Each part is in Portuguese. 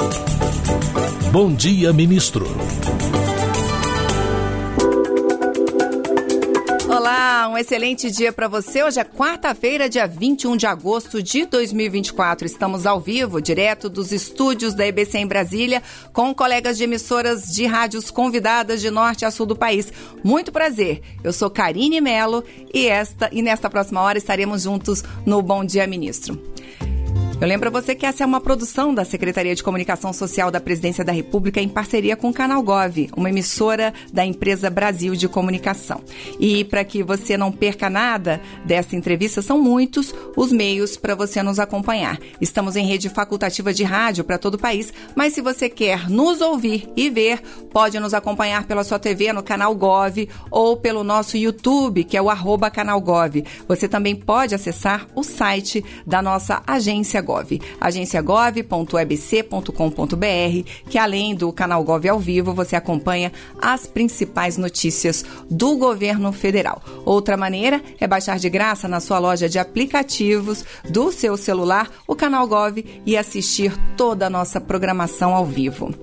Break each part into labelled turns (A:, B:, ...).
A: Bom Dia Ministro.
B: Olá, um excelente dia para você. Hoje é quarta-feira, dia 21 de agosto de 2024. Estamos ao vivo, direto dos estúdios da EBC em Brasília, com colegas de emissoras de rádios convidadas de norte a sul do país. Muito prazer. Eu sou Karine Melo e nesta próxima hora estaremos juntos no Bom Dia Ministro. Eu lembro a você que essa é uma produção da Secretaria de Comunicação Social da Presidência da República em parceria com o Canal Gov, uma emissora da empresa Brasil de Comunicação. E para que você não perca nada dessa entrevista, são muitos os meios para você nos acompanhar. Estamos em rede facultativa de rádio para todo o país, mas se você quer nos ouvir e ver, pode nos acompanhar pela sua TV no Canal Gov ou pelo nosso YouTube, que é o @canalgov. Você também pode acessar o site da nossa agência Gov, agenciagov.ebc.com.br, que além do Canal Gov ao vivo, você acompanha as principais notícias do governo federal. Outra maneira é baixar de graça na sua loja de aplicativos do seu celular o Canal Gov e assistir toda a nossa programação ao vivo.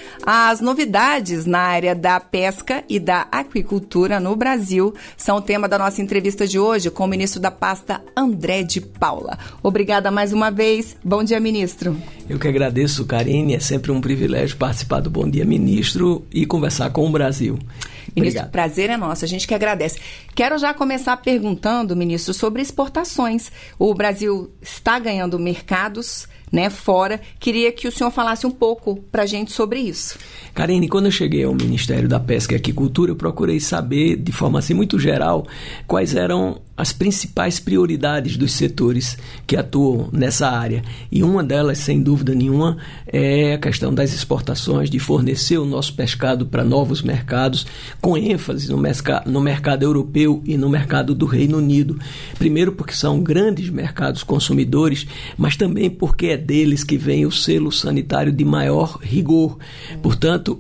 B: As novidades na área da pesca e da aquicultura no Brasil são o tema da nossa entrevista de hoje com o ministro da pasta, André de Paula. Obrigada mais uma vez. Bom dia, ministro.
C: Eu que agradeço, Karine. É sempre um privilégio participar do Bom Dia Ministro e conversar com o Brasil.
B: Ministro, o prazer é nosso, a gente que agradece. Quero já começar perguntando, ministro, sobre exportações. O Brasil está ganhando mercados, fora. Queria que o senhor falasse um pouco para a gente sobre isso.
C: Karine, quando eu cheguei ao Ministério da Pesca e Aquicultura, eu procurei saber, de forma assim muito geral, quais eram as principais prioridades dos setores que atuam nessa área. E uma delas, sem dúvida nenhuma, é a questão das exportações, de fornecer o nosso pescado para novos mercados, com ênfase no mercado europeu e no mercado do Reino Unido. Primeiro porque são grandes mercados consumidores, mas também porque é deles que vem o selo sanitário de maior rigor. Portanto,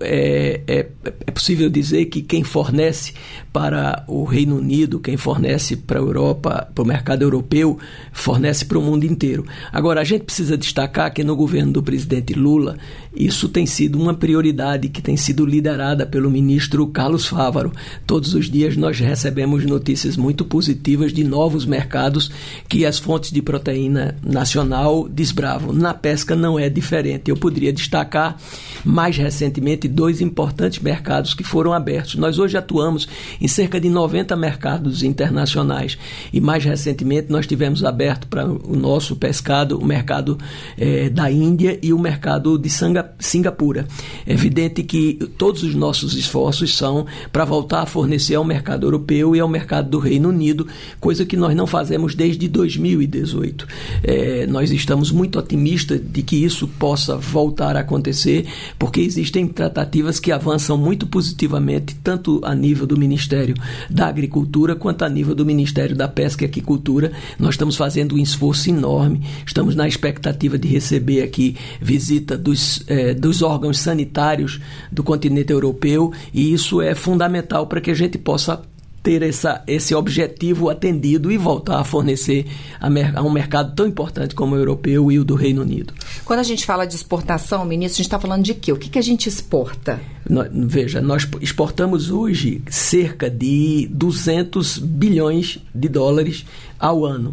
C: é possível dizer que quem fornece para o Reino Unido, quem fornece para a Europa, para o mercado europeu, fornece para o mundo inteiro. Agora, a gente precisa destacar que no governo do presidente Lula, isso tem sido uma prioridade que tem sido liderada pelo ministro Carlos Fávaro. Todos os dias nós recebemos notícias muito positivas de novos mercados que as fontes de proteína nacional desbravam. Na pesca não é diferente. Eu poderia destacar mais recentemente 2 importantes mercados que foram abertos. Nós hoje atuamos em cerca de 90 mercados internacionais e mais recentemente nós tivemos aberto para o nosso pescado o mercado da Índia e o mercado de Singapura. É evidente que todos os nossos esforços são para voltar a fornecer ao mercado europeu e ao mercado do Reino Unido, coisa que nós não fazemos desde 2018. Nós estamos muito otimistas de que isso possa voltar a acontecer, porque existem tratativas que avançam muito positivamente, tanto a nível do Ministério da Agricultura quanto a nível do Ministério da Pesca e Aquicultura. Nós estamos fazendo um esforço enorme, estamos na expectativa de receber aqui visita dos órgãos sanitários do continente europeu, e isso é fundamental para que a gente possa ter esse objetivo atendido e voltar a fornecer a um mercado tão importante como o europeu e o do Reino Unido.
B: Quando a gente fala de exportação, ministro, a gente está falando de quê? O que a gente exporta?
C: Veja, nós exportamos hoje cerca de 200 bilhões de dólares ao ano.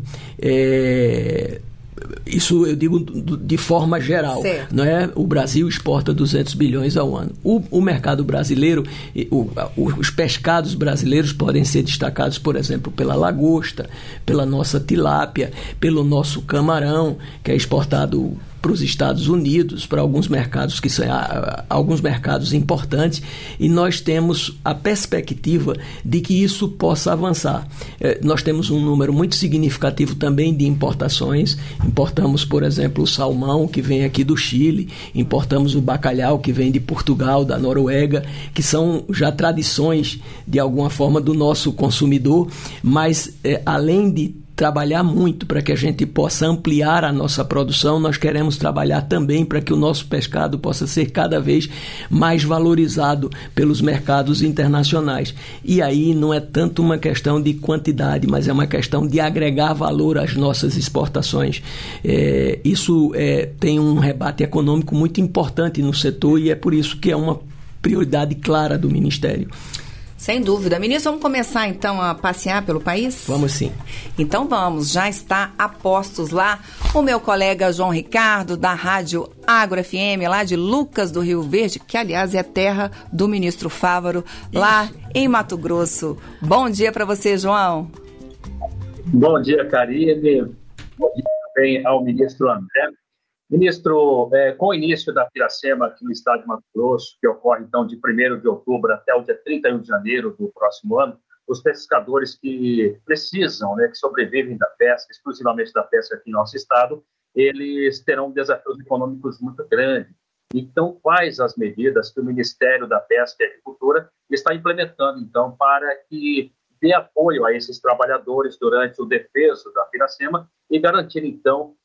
C: Isso eu digo de forma geral, não é? O Brasil exporta 200 bilhões ao ano. O mercado brasileiro, os pescados brasileiros podem ser destacados, por exemplo, pela lagosta, pela nossa tilápia, pelo nosso camarão, que é exportado para os Estados Unidos, para alguns mercados que são alguns mercados importantes, e nós temos a perspectiva de que isso possa avançar. Nós temos um número muito significativo também de importações. Importamos, por exemplo, o salmão, que vem aqui do Chile, importamos o bacalhau, que vem de Portugal, da Noruega, que são já tradições, de alguma forma, do nosso consumidor, mas além de trabalhar muito para que a gente possa ampliar a nossa produção, nós queremos trabalhar também para que o nosso pescado possa ser cada vez mais valorizado pelos mercados internacionais. E aí não é tanto uma questão de quantidade, mas é uma questão de agregar valor às nossas exportações. Isso tem um rebate econômico muito importante no setor e é por isso que é uma prioridade clara do Ministério.
B: Sem dúvida. Ministro, vamos começar então a passear pelo país?
C: Vamos sim.
B: Então vamos, já está a postos lá o meu colega João Ricardo, da Rádio Agro FM, lá de Lucas do Rio Verde, que aliás é terra do ministro Fávaro, lá em Mato Grosso. Bom dia para você, João.
D: Bom dia, Karine. Bom dia também ao ministro André. Ministro, com o início da Piracema aqui no estado de Mato Grosso, que ocorre então de 1º de outubro até o dia 31 de janeiro do próximo ano, os pescadores que precisam, que sobrevivem da pesca, exclusivamente da pesca aqui no nosso estado, eles terão desafios econômicos muito grandes. Então, quais as medidas que o Ministério da Pesca e Agricultura está implementando, então, para que dê apoio a esses trabalhadores durante o defeso da Piracema e garantir, então,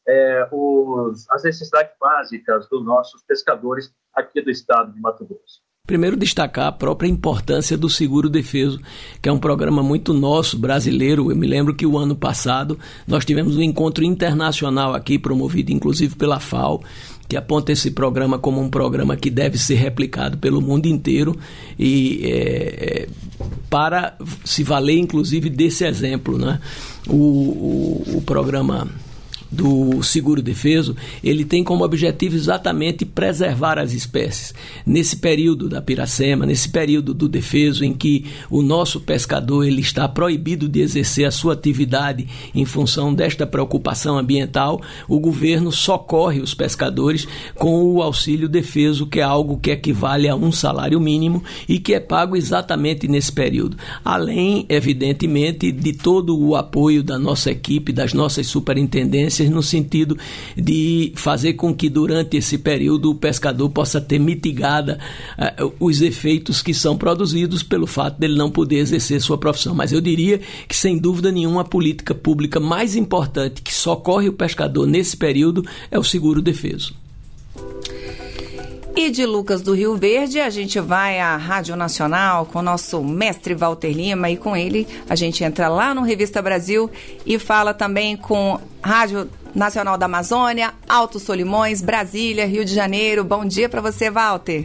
D: as necessidades básicas dos nossos pescadores aqui do estado de Mato Grosso?
C: Primeiro, destacar a própria importância do Seguro Defeso, que é um programa muito nosso, brasileiro. Eu me lembro que o ano passado nós tivemos um encontro internacional aqui, promovido inclusive pela FAO, que aponta esse programa como um programa que deve ser replicado pelo mundo inteiro e para se valer inclusive desse exemplo, né? O programa do Seguro Defeso, ele tem como objetivo exatamente preservar as espécies. Nesse período da Piracema, nesse período do defeso em que o nosso pescador ele está proibido de exercer a sua atividade em função desta preocupação ambiental, o governo socorre os pescadores com o auxílio defeso, que é algo que equivale a um salário mínimo e que é pago exatamente nesse período. Além, evidentemente, de todo o apoio da nossa equipe, das nossas superintendências, no sentido de fazer com que durante esse período o pescador possa ter mitigada os efeitos que são produzidos pelo fato dele não poder exercer sua profissão. Mas eu diria que, sem dúvida nenhuma, a política pública mais importante que socorre o pescador nesse período é o Seguro Defeso.
B: E de Lucas do Rio Verde, a gente vai à Rádio Nacional com o nosso mestre Walter Lima, e com ele a gente entra lá no Revista Brasil e fala também com Rádio Nacional da Amazônia, Alto Solimões, Brasília, Rio de Janeiro. Bom dia para você, Walter.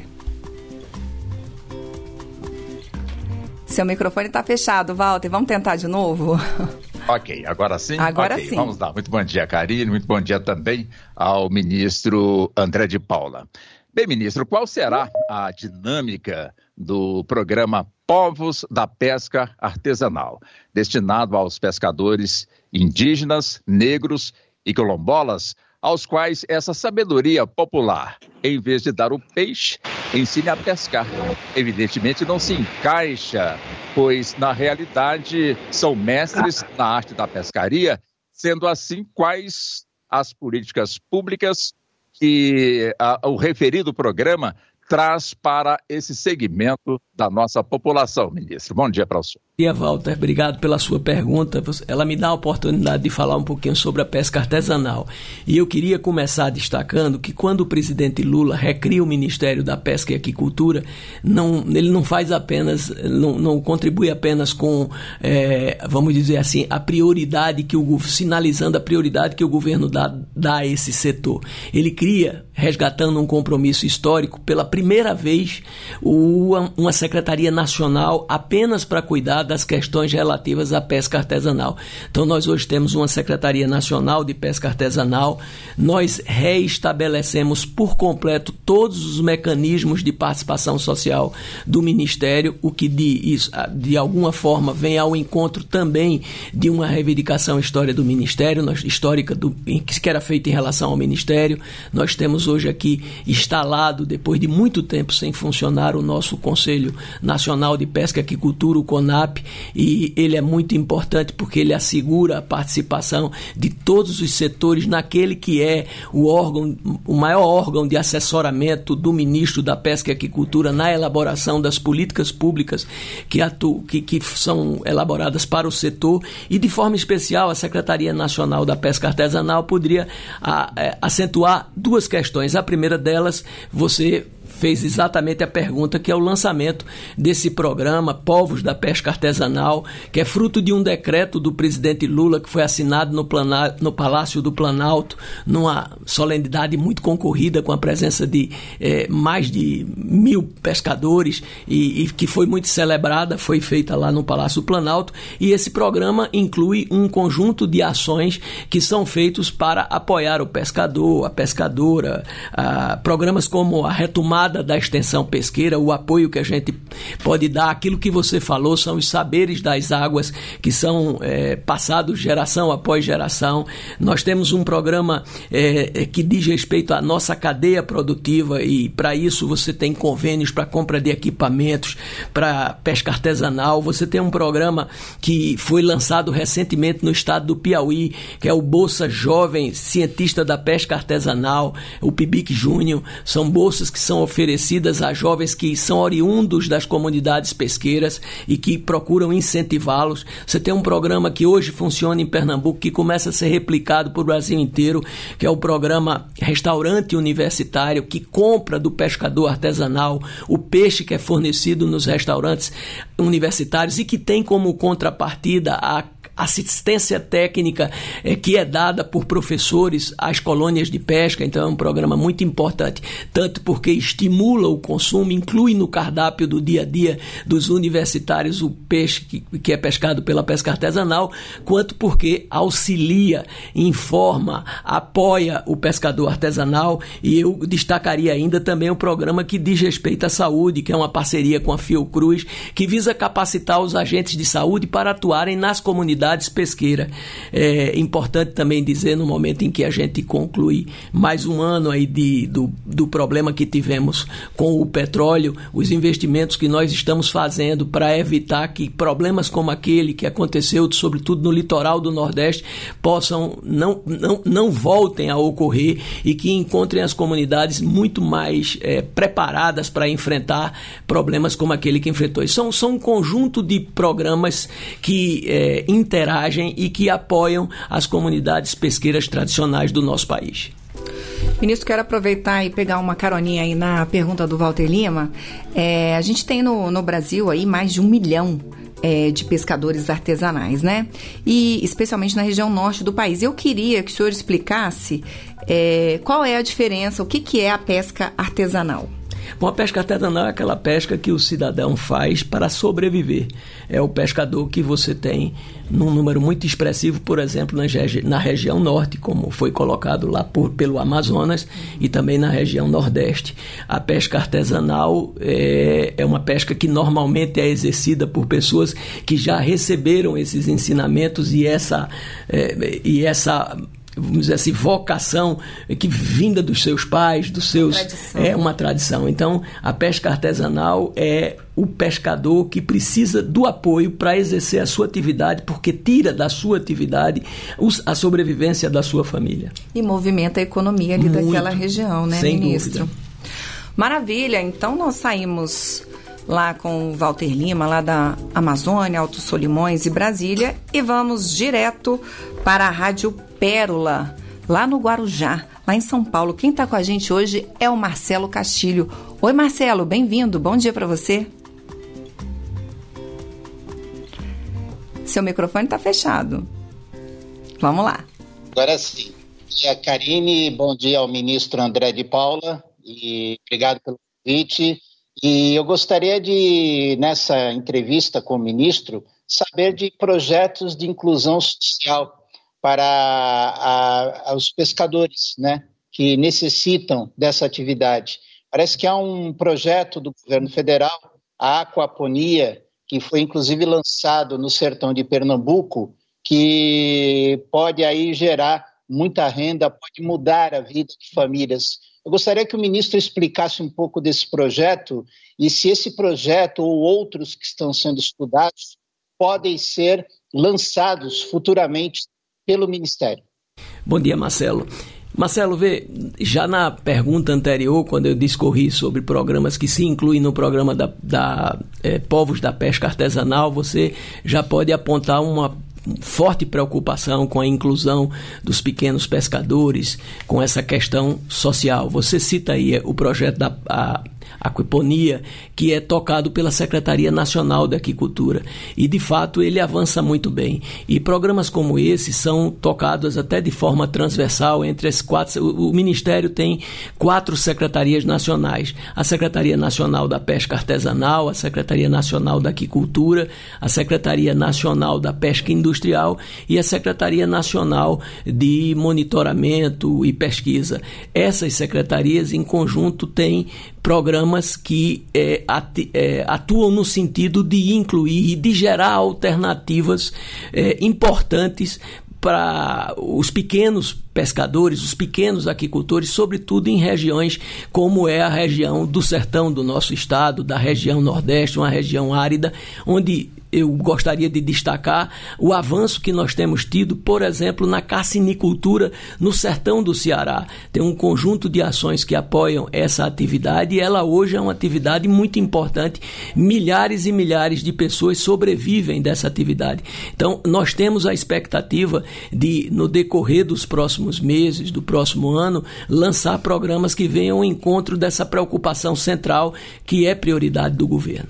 B: Seu microfone está fechado, Walter. Vamos tentar de novo?
E: Ok, agora sim?
B: Agora sim.
E: Vamos lá. Muito bom dia, Karine. Muito bom dia também ao ministro André de Paula. Bem, ministro, qual será a dinâmica do programa Povos da Pesca Artesanal, destinado aos pescadores indígenas, negros e quilombolas, aos quais essa sabedoria popular, em vez de dar o peixe, ensine a pescar? Evidentemente não se encaixa, pois na realidade são mestres na arte da pescaria. Sendo assim, quais as políticas públicas que o referido programa traz para esse segmento da nossa população, ministro? Bom dia para o senhor.
C: Bom dia, Walter. Obrigado pela sua pergunta. Ela me dá a oportunidade de falar um pouquinho sobre a pesca artesanal. E eu queria começar destacando que quando o presidente Lula recria o Ministério da Pesca e Aquicultura, ele não faz apenas, não contribui apenas com, vamos dizer assim, a prioridade sinalizando a prioridade que o governo dá a esse setor. Ele cria, resgatando um compromisso histórico, pela primeira vez, uma Secretaria Nacional apenas para cuidar das questões relativas à pesca artesanal. Então nós hoje temos uma Secretaria Nacional de Pesca Artesanal, nós reestabelecemos por completo todos os mecanismos de participação social do Ministério, o que de alguma forma vem ao encontro também de uma reivindicação histórica do Ministério, que era feita em relação ao Ministério. Nós temos hoje aqui instalado, depois de muito tempo sem funcionar o nosso Conselho Nacional de Pesca e Aquicultura, o CONAP, e ele é muito importante porque ele assegura a participação de todos os setores naquele que é o maior órgão de assessoramento do ministro da Pesca e Aquicultura na elaboração das políticas públicas que são elaboradas para o setor, e de forma especial a Secretaria Nacional da Pesca Artesanal poderia acentuar duas questões. A primeira delas, você fez exatamente a pergunta, que é o lançamento desse programa Povos da Pesca Artesanal, que é fruto de um decreto do presidente Lula que foi assinado no Palácio do Planalto, numa solenidade muito concorrida, com a presença de mais de 1.000 pescadores, e que foi muito celebrada, foi feita lá no Palácio do Planalto, e esse programa inclui um conjunto de ações que são feitos para apoiar o pescador, a pescadora, programas como a retomada da extensão pesqueira, o apoio que a gente pode dar. Aquilo que você falou são os saberes das águas que são passados geração após geração. Nós temos um programa que diz respeito à nossa cadeia produtiva, e para isso você tem convênios para compra de equipamentos para pesca artesanal. Você tem um programa que foi lançado recentemente no estado do Piauí, que é o Bolsa Jovem Cientista da Pesca Artesanal, o PIBIC Júnior. São bolsas que são oferecidas a jovens que são oriundos das comunidades pesqueiras e que procuram incentivá-los. Você tem um programa que hoje funciona em Pernambuco, que começa a ser replicado para o Brasil inteiro, que é o programa Restaurante Universitário, que compra do pescador artesanal o peixe que é fornecido nos restaurantes universitários e que tem como contrapartida a assistência técnica que é dada por professores às colônias de pesca. Então é um programa muito importante, tanto porque estimula o consumo, inclui no cardápio do dia a dia dos universitários o peixe que é pescado pela pesca artesanal, quanto porque auxilia, informa, apoia o pescador artesanal. E eu destacaria ainda também o programa que diz respeito à saúde, que é uma parceria com a Fiocruz, que visa capacitar os agentes de saúde para atuarem nas comunidades pesqueiras. É importante também dizer, no momento em que a gente conclui mais um ano aí do problema que tivemos com o petróleo, os investimentos que nós estamos fazendo para evitar que problemas como aquele que aconteceu, sobretudo no litoral do Nordeste, possam não voltem a ocorrer, e que encontrem as comunidades muito mais preparadas para enfrentar problemas como aquele que enfrentou. São um conjunto de programas que interagem e que apoiam as comunidades pesqueiras tradicionais do nosso país.
B: Ministro, quero aproveitar e pegar uma caroninha aí na pergunta do Walter Lima. A gente tem no Brasil aí mais de 1 milhão de pescadores artesanais, né? E especialmente na região norte do país. Eu queria que o senhor explicasse qual é a diferença, o que é a pesca artesanal.
C: Bom, a pesca artesanal é aquela pesca que o cidadão faz para sobreviver. É o pescador que você tem num número muito expressivo, por exemplo, na região norte, como foi colocado lá pelo Amazonas, e também na região nordeste. A pesca artesanal é uma pesca que normalmente é exercida por pessoas que já receberam esses ensinamentos e essa vamos dizer assim, vocação que vinda dos seus pais, é uma tradição. Então, a pesca artesanal é o pescador que precisa do apoio para exercer a sua atividade, porque tira da sua atividade a sobrevivência da sua família.
B: E movimenta a economia ali daquela região, né,
C: sem
B: ministro?
C: Dúvida.
B: Maravilha, então nós saímos lá com o Walter Lima, lá da Amazônia, Alto Solimões e Brasília, e vamos direto para a Rádio Pérola, lá no Guarujá, lá em São Paulo. Quem está com a gente hoje é o Marcelo Castilho. Oi, Marcelo, bem-vindo, bom dia para você. Seu microfone está fechado. Vamos lá.
F: Agora sim. Bom dia, Karine, bom dia ao ministro André de Paula, e obrigado pelo convite. E eu gostaria de, nessa entrevista com o ministro, saber de projetos de inclusão social para os pescadores, né, que necessitam dessa atividade. Parece que há um projeto do governo federal, a aquaponia, que foi inclusive lançado no sertão de Pernambuco, que pode aí gerar muita renda, pode mudar a vida de famílias. Eu gostaria que o ministro explicasse um pouco desse projeto e se esse projeto ou outros que estão sendo estudados podem ser lançados futuramente pelo Ministério.
C: Bom dia, Marcelo. Marcelo, já na pergunta anterior, quando eu discorri sobre programas que se incluem no programa da Povos da Pesca Artesanal, você já pode apontar uma forte preocupação com a inclusão dos pequenos pescadores, com essa questão social. Você cita aí o projeto da Aquiponia, que é tocado pela Secretaria Nacional da Aquicultura, e de fato ele avança muito bem, e programas como esse são tocados até de forma transversal entre as quatro. O Ministério tem 4 secretarias nacionais: a Secretaria Nacional da Pesca Artesanal, a Secretaria Nacional da Aquicultura, a Secretaria Nacional da Pesca Industrial e a Secretaria Nacional de Monitoramento e Pesquisa. Essas secretarias em conjunto têm programas que atuam no sentido de incluir e de gerar alternativas importantes para os pequenos pescadores, os pequenos aquicultores, sobretudo em regiões como é a região do sertão do nosso estado, da região nordeste, uma região árida, onde eu gostaria de destacar o avanço que nós temos tido, por exemplo, na cassinicultura no sertão do Ceará. Tem um conjunto de ações que apoiam essa atividade e ela hoje é uma atividade muito importante. Milhares e milhares de pessoas sobrevivem dessa atividade. Então, nós temos a expectativa de, no decorrer dos próximos meses, do próximo ano, lançar programas que venham ao encontro dessa preocupação central que é prioridade do governo.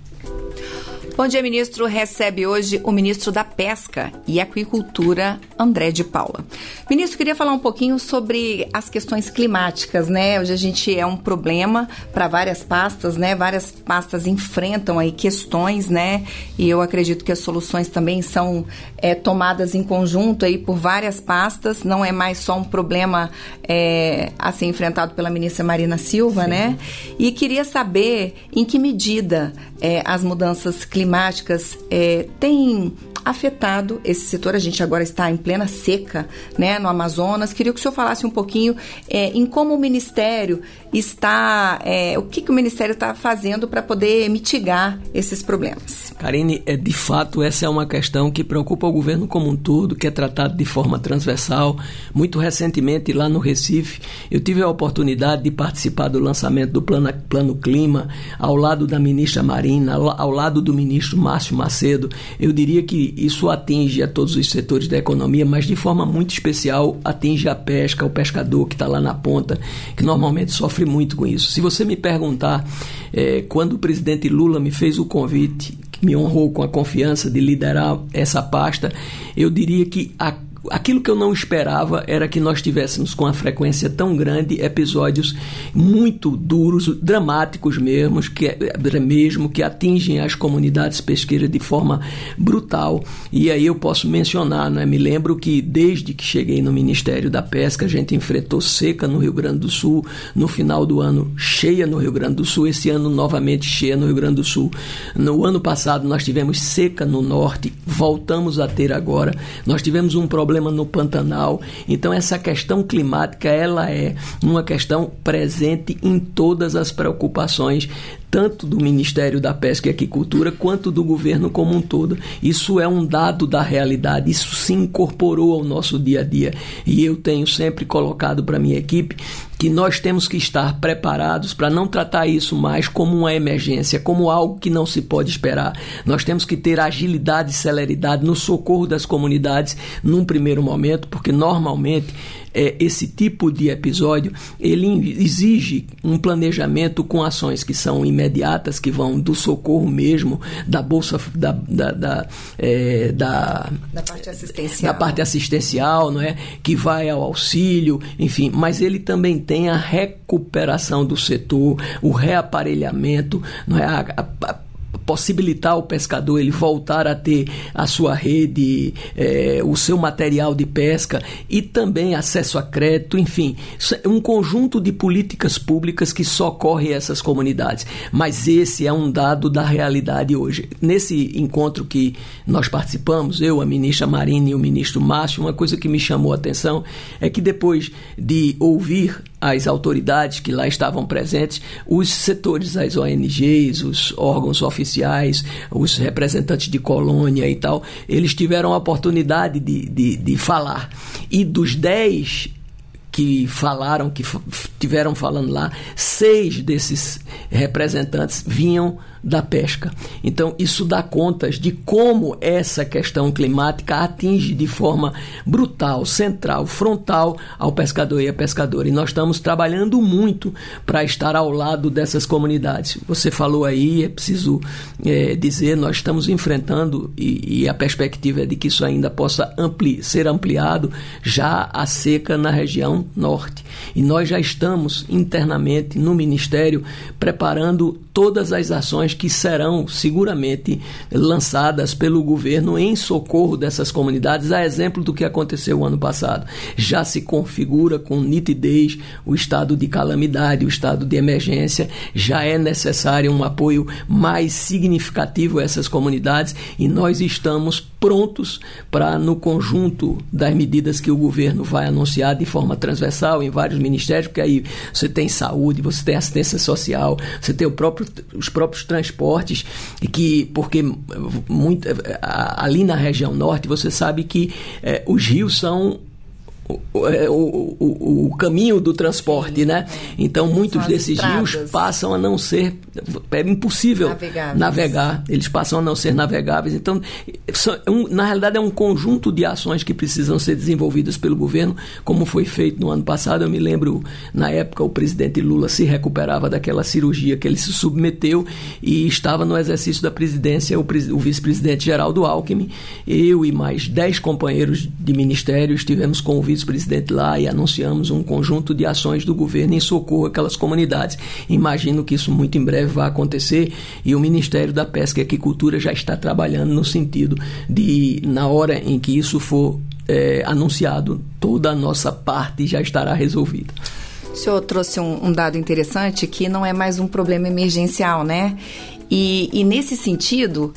B: Bom dia, ministro. Recebe hoje o ministro da Pesca e Aquicultura, André de Paula. Ministro, queria falar um pouquinho sobre as questões climáticas, né? Hoje a gente é um problema para várias pastas, né? Várias pastas enfrentam aí questões, né? E eu acredito que as soluções também são tomadas em conjunto aí por várias pastas. Não é mais só um problema a ser enfrentado pela ministra Marina Silva, sim, né? E queria saber em que medida as mudanças climáticas têm afetado esse setor. A gente agora está em plena seca, né, no Amazonas. Queria que o senhor falasse um pouquinho em como o Ministério está, o que o Ministério está fazendo para poder mitigar esses problemas.
C: Karine, de fato, essa é uma questão que preocupa o governo como um todo, que é tratado de forma transversal. Muito recentemente, lá no Recife, eu tive a oportunidade de participar do lançamento do Plano Clima, ao lado da ministra Marina, ao lado do ministro Márcio Macedo. Eu diria que isso atinge a todos os setores da economia, mas de forma muito especial atinge a pesca, o pescador que está lá na ponta, que normalmente sofre muito com isso. Se você me perguntar, quando o presidente Lula me fez o convite, que me honrou com a confiança de liderar essa pasta, eu diria que aquilo que eu não esperava era que nós tivéssemos com uma frequência tão grande episódios muito duros, dramáticos mesmo, que atingem as comunidades pesqueiras de forma brutal. E aí eu posso mencionar, né? Me lembro que desde que cheguei no Ministério da Pesca, a gente enfrentou seca no Rio Grande do Sul, no final do ano cheia no Rio Grande do Sul, esse ano novamente cheia no Rio Grande do Sul. No ano passado nós tivemos seca no norte, voltamos a ter agora. Nós tivemos um problema no Pantanal. Então essa questão climática, ela é uma questão presente em todas as preocupações, tanto do Ministério da Pesca e Aquicultura quanto do governo como um todo. Isso é um dado da realidade, isso se incorporou ao nosso dia a dia, e eu tenho sempre colocado para a minha equipe que nós temos que estar preparados para não tratar isso mais como uma emergência, como algo que não se pode esperar. Nós temos que ter agilidade e celeridade no socorro das comunidades num primeiro momento, porque normalmente esse tipo de episódio ele exige um planejamento com ações que são imediatas, que vão do socorro mesmo, da bolsa da parte assistencial, não é? Que vai ao auxílio, enfim, mas ele também tem a recuperação do setor, o reaparelhamento, não é? Possibilitar ao pescador ele voltar a ter a sua rede, o seu material de pesca e também acesso a crédito, enfim, um conjunto de políticas públicas que socorre essas comunidades. Mas esse é um dado da realidade hoje. Nesse encontro que nós participamos, eu, a ministra Marina e o ministro Márcio, uma coisa que me chamou a atenção é que depois de ouvir as autoridades que lá estavam presentes, os setores, as ONGs, os órgãos oficiais, os representantes de colônia e tal, eles tiveram a oportunidade de falar. E dos 10 que falaram, que tiveram falando lá, 6 desses representantes vinham da pesca. Então, isso dá contas de como essa questão climática atinge de forma brutal, central, frontal ao pescador e à pescadora. E nós estamos trabalhando muito para estar ao lado dessas comunidades. Você falou aí, é preciso dizer, nós estamos enfrentando, e a perspectiva é de que isso ainda possa ser ampliado, já a seca na região norte. E nós já estamos internamente no Ministério preparando todas as ações que serão seguramente lançadas pelo governo em socorro dessas comunidades, a exemplo do que aconteceu o ano passado. Já se configura com nitidez o estado de calamidade, o estado de emergência, já é necessário um apoio mais significativo a essas comunidades e nós estamos prontos para, no conjunto das medidas que o governo vai anunciar de forma transversal em vários ministérios, porque aí você tem saúde, você tem assistência social, você tem os próprios transportes, porque ali na região norte você sabe que os rios são o caminho do transporte, né? Então muitos desses rios passam a não ser, é impossível navegar, eles passam a não ser navegáveis. Então na realidade é um conjunto de ações que precisam ser desenvolvidas pelo governo, como foi feito no ano passado. Eu me lembro, na época o presidente Lula se recuperava daquela cirurgia que ele se submeteu e estava no exercício da presidência o vice-presidente Geraldo Alckmin, eu e mais 10 companheiros de ministério estivemos com o vice-presidente lá e anunciamos um conjunto de ações do governo em socorro àquelas comunidades. Imagino que isso muito em breve vai acontecer e o Ministério da Pesca e Aquicultura já está trabalhando no sentido de, na hora em que isso for anunciado, toda a nossa parte já estará resolvida.
B: O senhor trouxe um dado interessante, que não é mais um problema emergencial, né? E nesse sentido,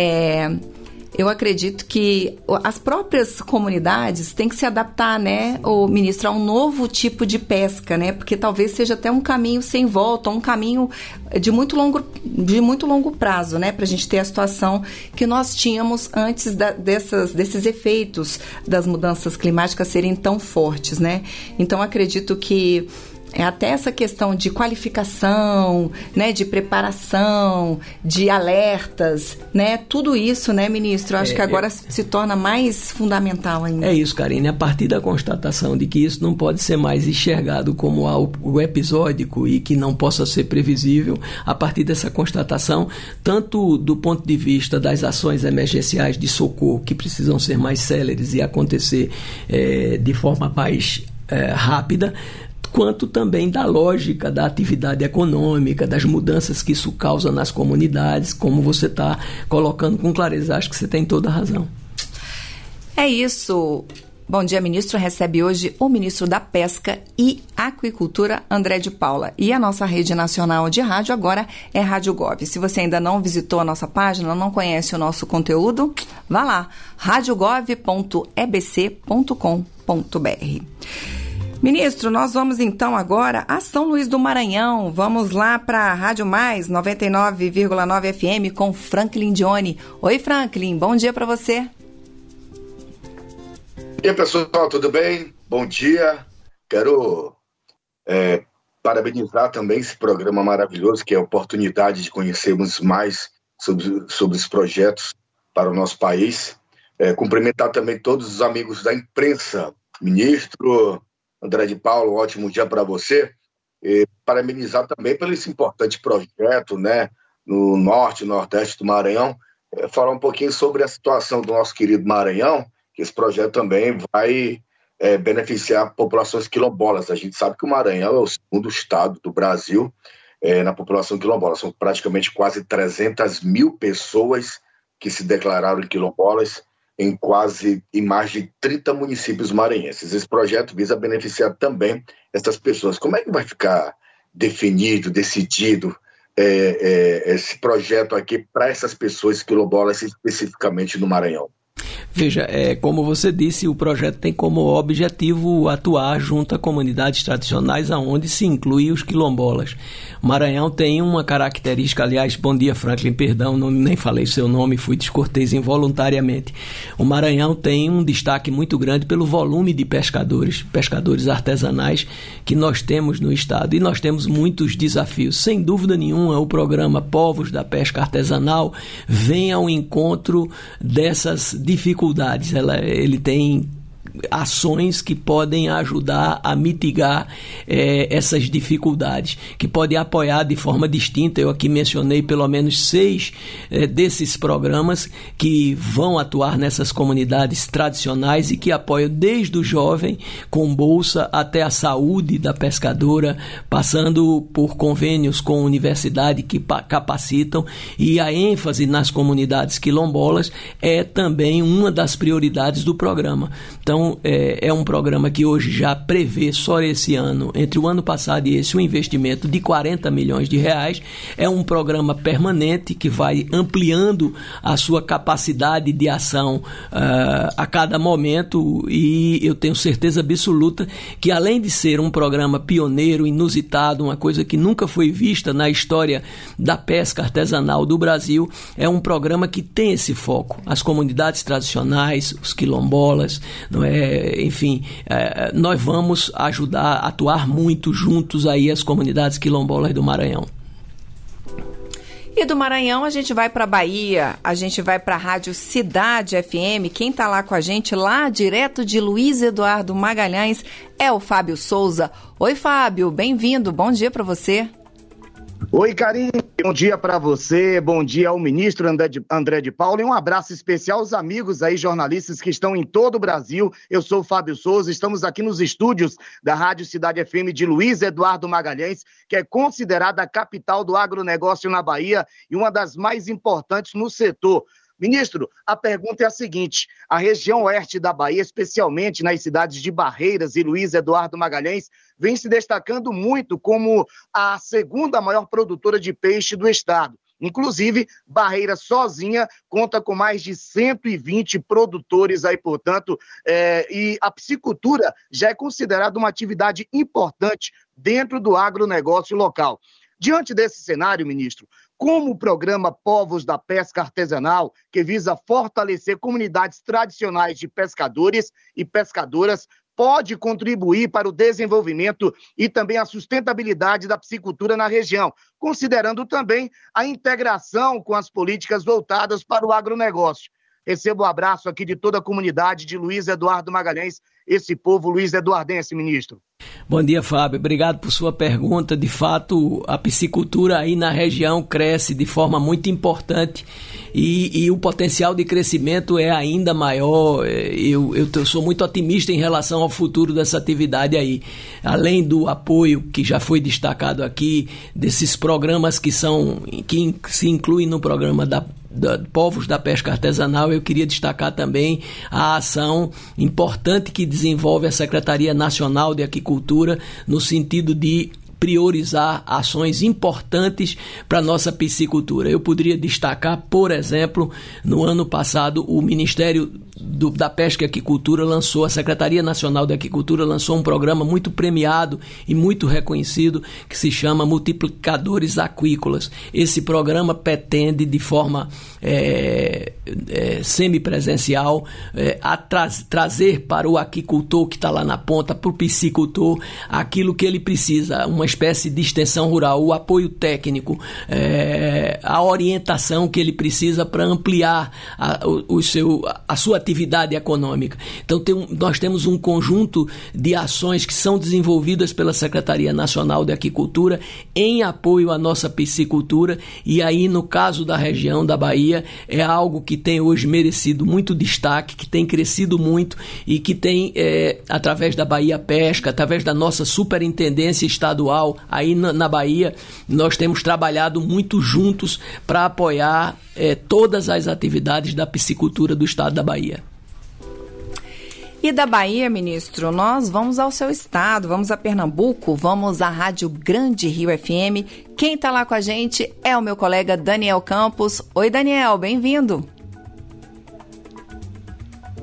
B: eu acredito que as próprias comunidades têm que se adaptar, né, ministro, a um novo tipo de pesca, né? Porque talvez seja até um caminho sem volta, um caminho de muito longo prazo, né? Para a gente ter a situação que nós tínhamos antes desses efeitos das mudanças climáticas serem tão fortes, né? Então, acredito que até essa questão de qualificação, né, de preparação, de alertas, né, tudo isso, né, ministro, eu acho que agora se torna mais fundamental ainda.
C: É isso, Karine, a partir da constatação de que isso não pode ser mais enxergado como algo episódico e que não possa ser previsível, a partir dessa constatação, tanto do ponto de vista das ações emergenciais de socorro, que precisam ser mais céleres e acontecer de forma mais rápida, quanto também da lógica da atividade econômica, das mudanças que isso causa nas comunidades, como você está colocando com clareza. Acho que você tem toda a razão.
B: É isso. Bom dia, ministro. Recebe hoje o ministro da Pesca e Aquicultura, André de Paula. E a nossa rede nacional de rádio agora é Rádio Gov. Se você ainda não visitou a nossa página, não conhece o nosso conteúdo, vá lá, radiogov.ebc.com.br. Ministro, nós vamos então agora a São Luís do Maranhão. Vamos lá para a Rádio Mais 99,9 FM com Franklin Dione. Oi, Franklin, bom dia para você.
G: E aí, pessoal, tudo bem? Bom dia. Quero parabenizar também esse programa maravilhoso, que é a oportunidade de conhecermos mais sobre os projetos para o nosso país. Cumprimentar também todos os amigos da imprensa. Ministro André de Paula, um ótimo dia para você. E parabenizar também pelo esse importante projeto, né, no norte e nordeste do Maranhão. Falar um pouquinho sobre a situação do nosso querido Maranhão, que esse projeto também vai beneficiar populações quilombolas. A gente sabe que o Maranhão é o segundo estado do Brasil na população quilombola. São praticamente quase 300 mil pessoas que se declararam quilombolas em mais de 30 municípios maranhenses. Esse projeto visa beneficiar também essas pessoas. Como é que vai ficar definido, decidido esse projeto aqui para essas pessoas quilombolas, especificamente no Maranhão?
C: Veja, como você disse, o projeto tem como objetivo atuar junto a comunidades tradicionais, aonde se inclui os quilombolas. O Maranhão tem uma característica, aliás, bom dia Franklin, perdão, nem falei seu nome, fui descortês involuntariamente. O Maranhão tem um destaque muito grande pelo volume de pescadores artesanais que nós temos no estado, e nós temos muitos desafios. Sem dúvida nenhuma, o programa Povos da Pesca Artesanal vem ao encontro dessas dificuldades. Ele tem ações que podem ajudar a mitigar essas dificuldades, que podem apoiar de forma distinta. Eu aqui mencionei pelo menos 6 desses programas que vão atuar nessas comunidades tradicionais e que apoiam desde o jovem, com bolsa, até a saúde da pescadora, passando por convênios com a universidade que capacitam, e a ênfase nas comunidades quilombolas é também uma das prioridades do programa. Então, é um programa que hoje já prevê só esse ano, entre o ano passado e esse, um investimento de 40 milhões de reais. É um programa permanente que vai ampliando a sua capacidade de ação a cada momento, e eu tenho certeza absoluta que, além de ser um programa pioneiro, inusitado, uma coisa que nunca foi vista na história da pesca artesanal do Brasil, é um programa que tem esse foco. As comunidades tradicionais, os quilombolas, não é? Enfim, nós vamos ajudar a atuar muito juntos aí as comunidades quilombolas do Maranhão.
B: E do Maranhão a gente vai para a Bahia, a gente vai para a Rádio Cidade FM. Quem está lá com a gente, lá direto de Luiz Eduardo Magalhães, é o Fábio Souza. Oi, Fábio, bem-vindo, bom dia para você.
H: Oi, Karine, bom dia para você, bom dia ao ministro André de Paula, e um abraço especial aos amigos aí, jornalistas que estão em todo o Brasil. Eu sou o Fábio Souza, estamos aqui nos estúdios da Rádio Cidade FM de Luiz Eduardo Magalhães, que é considerada a capital do agronegócio na Bahia e uma das mais importantes no setor. Ministro, a pergunta é a seguinte: a região oeste da Bahia, especialmente nas cidades de Barreiras e Luiz Eduardo Magalhães, vem se destacando muito como a segunda maior produtora de peixe do estado. Inclusive, Barreiras sozinha conta com mais de 120 produtores aí, portanto, e a piscicultura já é considerada uma atividade importante dentro do agronegócio local. Diante desse cenário, ministro, como o programa Povos da Pesca Artesanal, que visa fortalecer comunidades tradicionais de pescadores e pescadoras, pode contribuir para o desenvolvimento e também a sustentabilidade da piscicultura na região, considerando também a integração com as políticas voltadas para o agronegócio? Recebo um abraço aqui de toda a comunidade de Luiz Eduardo Magalhães, esse povo luiz eduardense, ministro.
C: Bom dia, Fábio. Obrigado por sua pergunta. De fato, a piscicultura aí na região cresce de forma muito importante e o potencial de crescimento é ainda maior. Eu sou muito otimista em relação ao futuro dessa atividade aí. Além do apoio que já foi destacado aqui, desses programas que se incluem no programa da Povos da Pesca Artesanal, eu queria destacar também a ação importante que desenvolve a Secretaria Nacional de Aquicultura no sentido de priorizar ações importantes para a nossa piscicultura. Eu poderia destacar, por exemplo, no ano passado, o Ministério da Pesca e Aquicultura a Secretaria Nacional de Aquicultura lançou um programa muito premiado e muito reconhecido que se chama Multiplicadores Aquícolas. Esse programa pretende, de forma semipresencial, trazer para o aquicultor que está lá na ponta, para o piscicultor, aquilo que ele precisa, uma espécie de extensão rural, o apoio técnico, a orientação que ele precisa para ampliar a sua atividade econômica. Então nós temos um conjunto de ações que são desenvolvidas pela Secretaria Nacional de Aquicultura em apoio à nossa piscicultura, e aí no caso da região da Bahia é algo que tem hoje merecido muito destaque, que tem crescido muito e que tem, através da Bahia Pesca, através da nossa superintendência estadual aí na Bahia, nós temos trabalhado muito juntos para apoiar todas as atividades da piscicultura do estado da Bahia.
B: E da Bahia, ministro, nós vamos ao seu estado, vamos a Pernambuco, vamos à Rádio Grande Rio FM. Quem está lá com a gente é o meu colega Daniel Campos. Oi, Daniel, bem-vindo.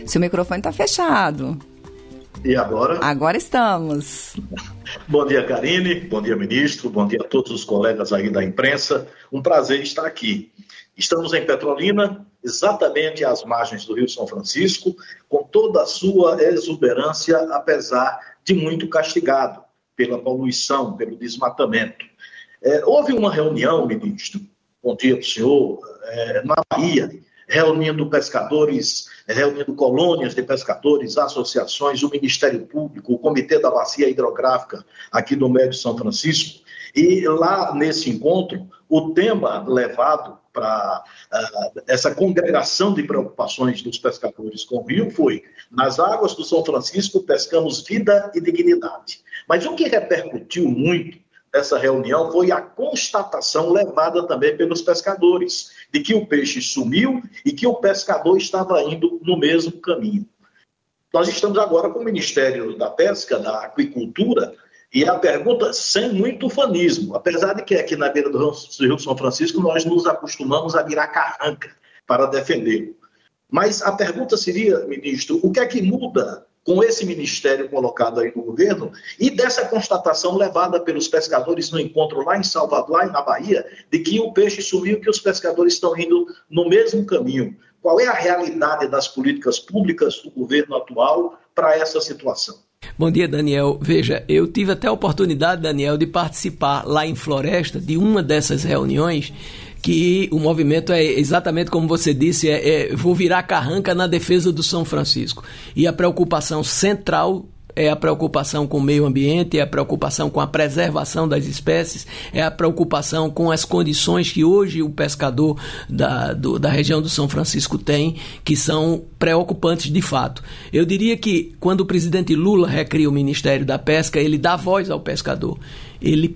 B: Seu microfone está fechado.
I: E agora?
B: Agora estamos.
I: Bom dia, Karine. Bom dia, ministro. Bom dia a todos os colegas aí da imprensa. Um prazer estar aqui. Estamos em Petrolina, exatamente às margens do Rio São Francisco, com toda a sua exuberância, apesar de muito castigado pela poluição, pelo desmatamento. Houve uma reunião, ministro, bom dia para o senhor, na Bahia, reunindo pescadores, reunindo colônias de pescadores, associações, o Ministério Público, o Comitê da Bacia Hidrográfica aqui do Médio São Francisco. E lá nesse encontro, o tema levado para essa congregação de preocupações dos pescadores com o rio foi: nas águas do São Francisco pescamos vida e dignidade. Mas o que repercutiu muito nessa reunião foi a constatação levada também pelos pescadores de que o peixe sumiu e que o pescador estava indo no mesmo caminho. Nós estamos agora com o Ministério da Pesca, da Aquicultura, e a pergunta sem muito ufanismo, apesar de que aqui na beira do Rio São Francisco nós nos acostumamos a virar carranca para defendê-lo. Mas a pergunta seria, ministro, o que é que muda com esse ministério colocado aí no governo e dessa constatação levada pelos pescadores no encontro lá em Salvador, lá na Bahia, de que o peixe sumiu e que os pescadores estão indo no mesmo caminho? Qual é a realidade das políticas públicas do governo atual para essa situação?
C: Bom dia, Daniel. Veja, eu tive até a oportunidade, Daniel, de participar lá em Floresta de uma dessas reuniões, que o movimento é exatamente como você disse, vou virar carranca na defesa do São Francisco. E a preocupação central é a preocupação com o meio ambiente, é a preocupação com a preservação das espécies, é a preocupação com as condições que hoje o pescador da região do São Francisco tem, que são preocupantes de fato. Eu diria que quando o presidente Lula recria o Ministério da Pesca, ele dá voz ao pescador. Ele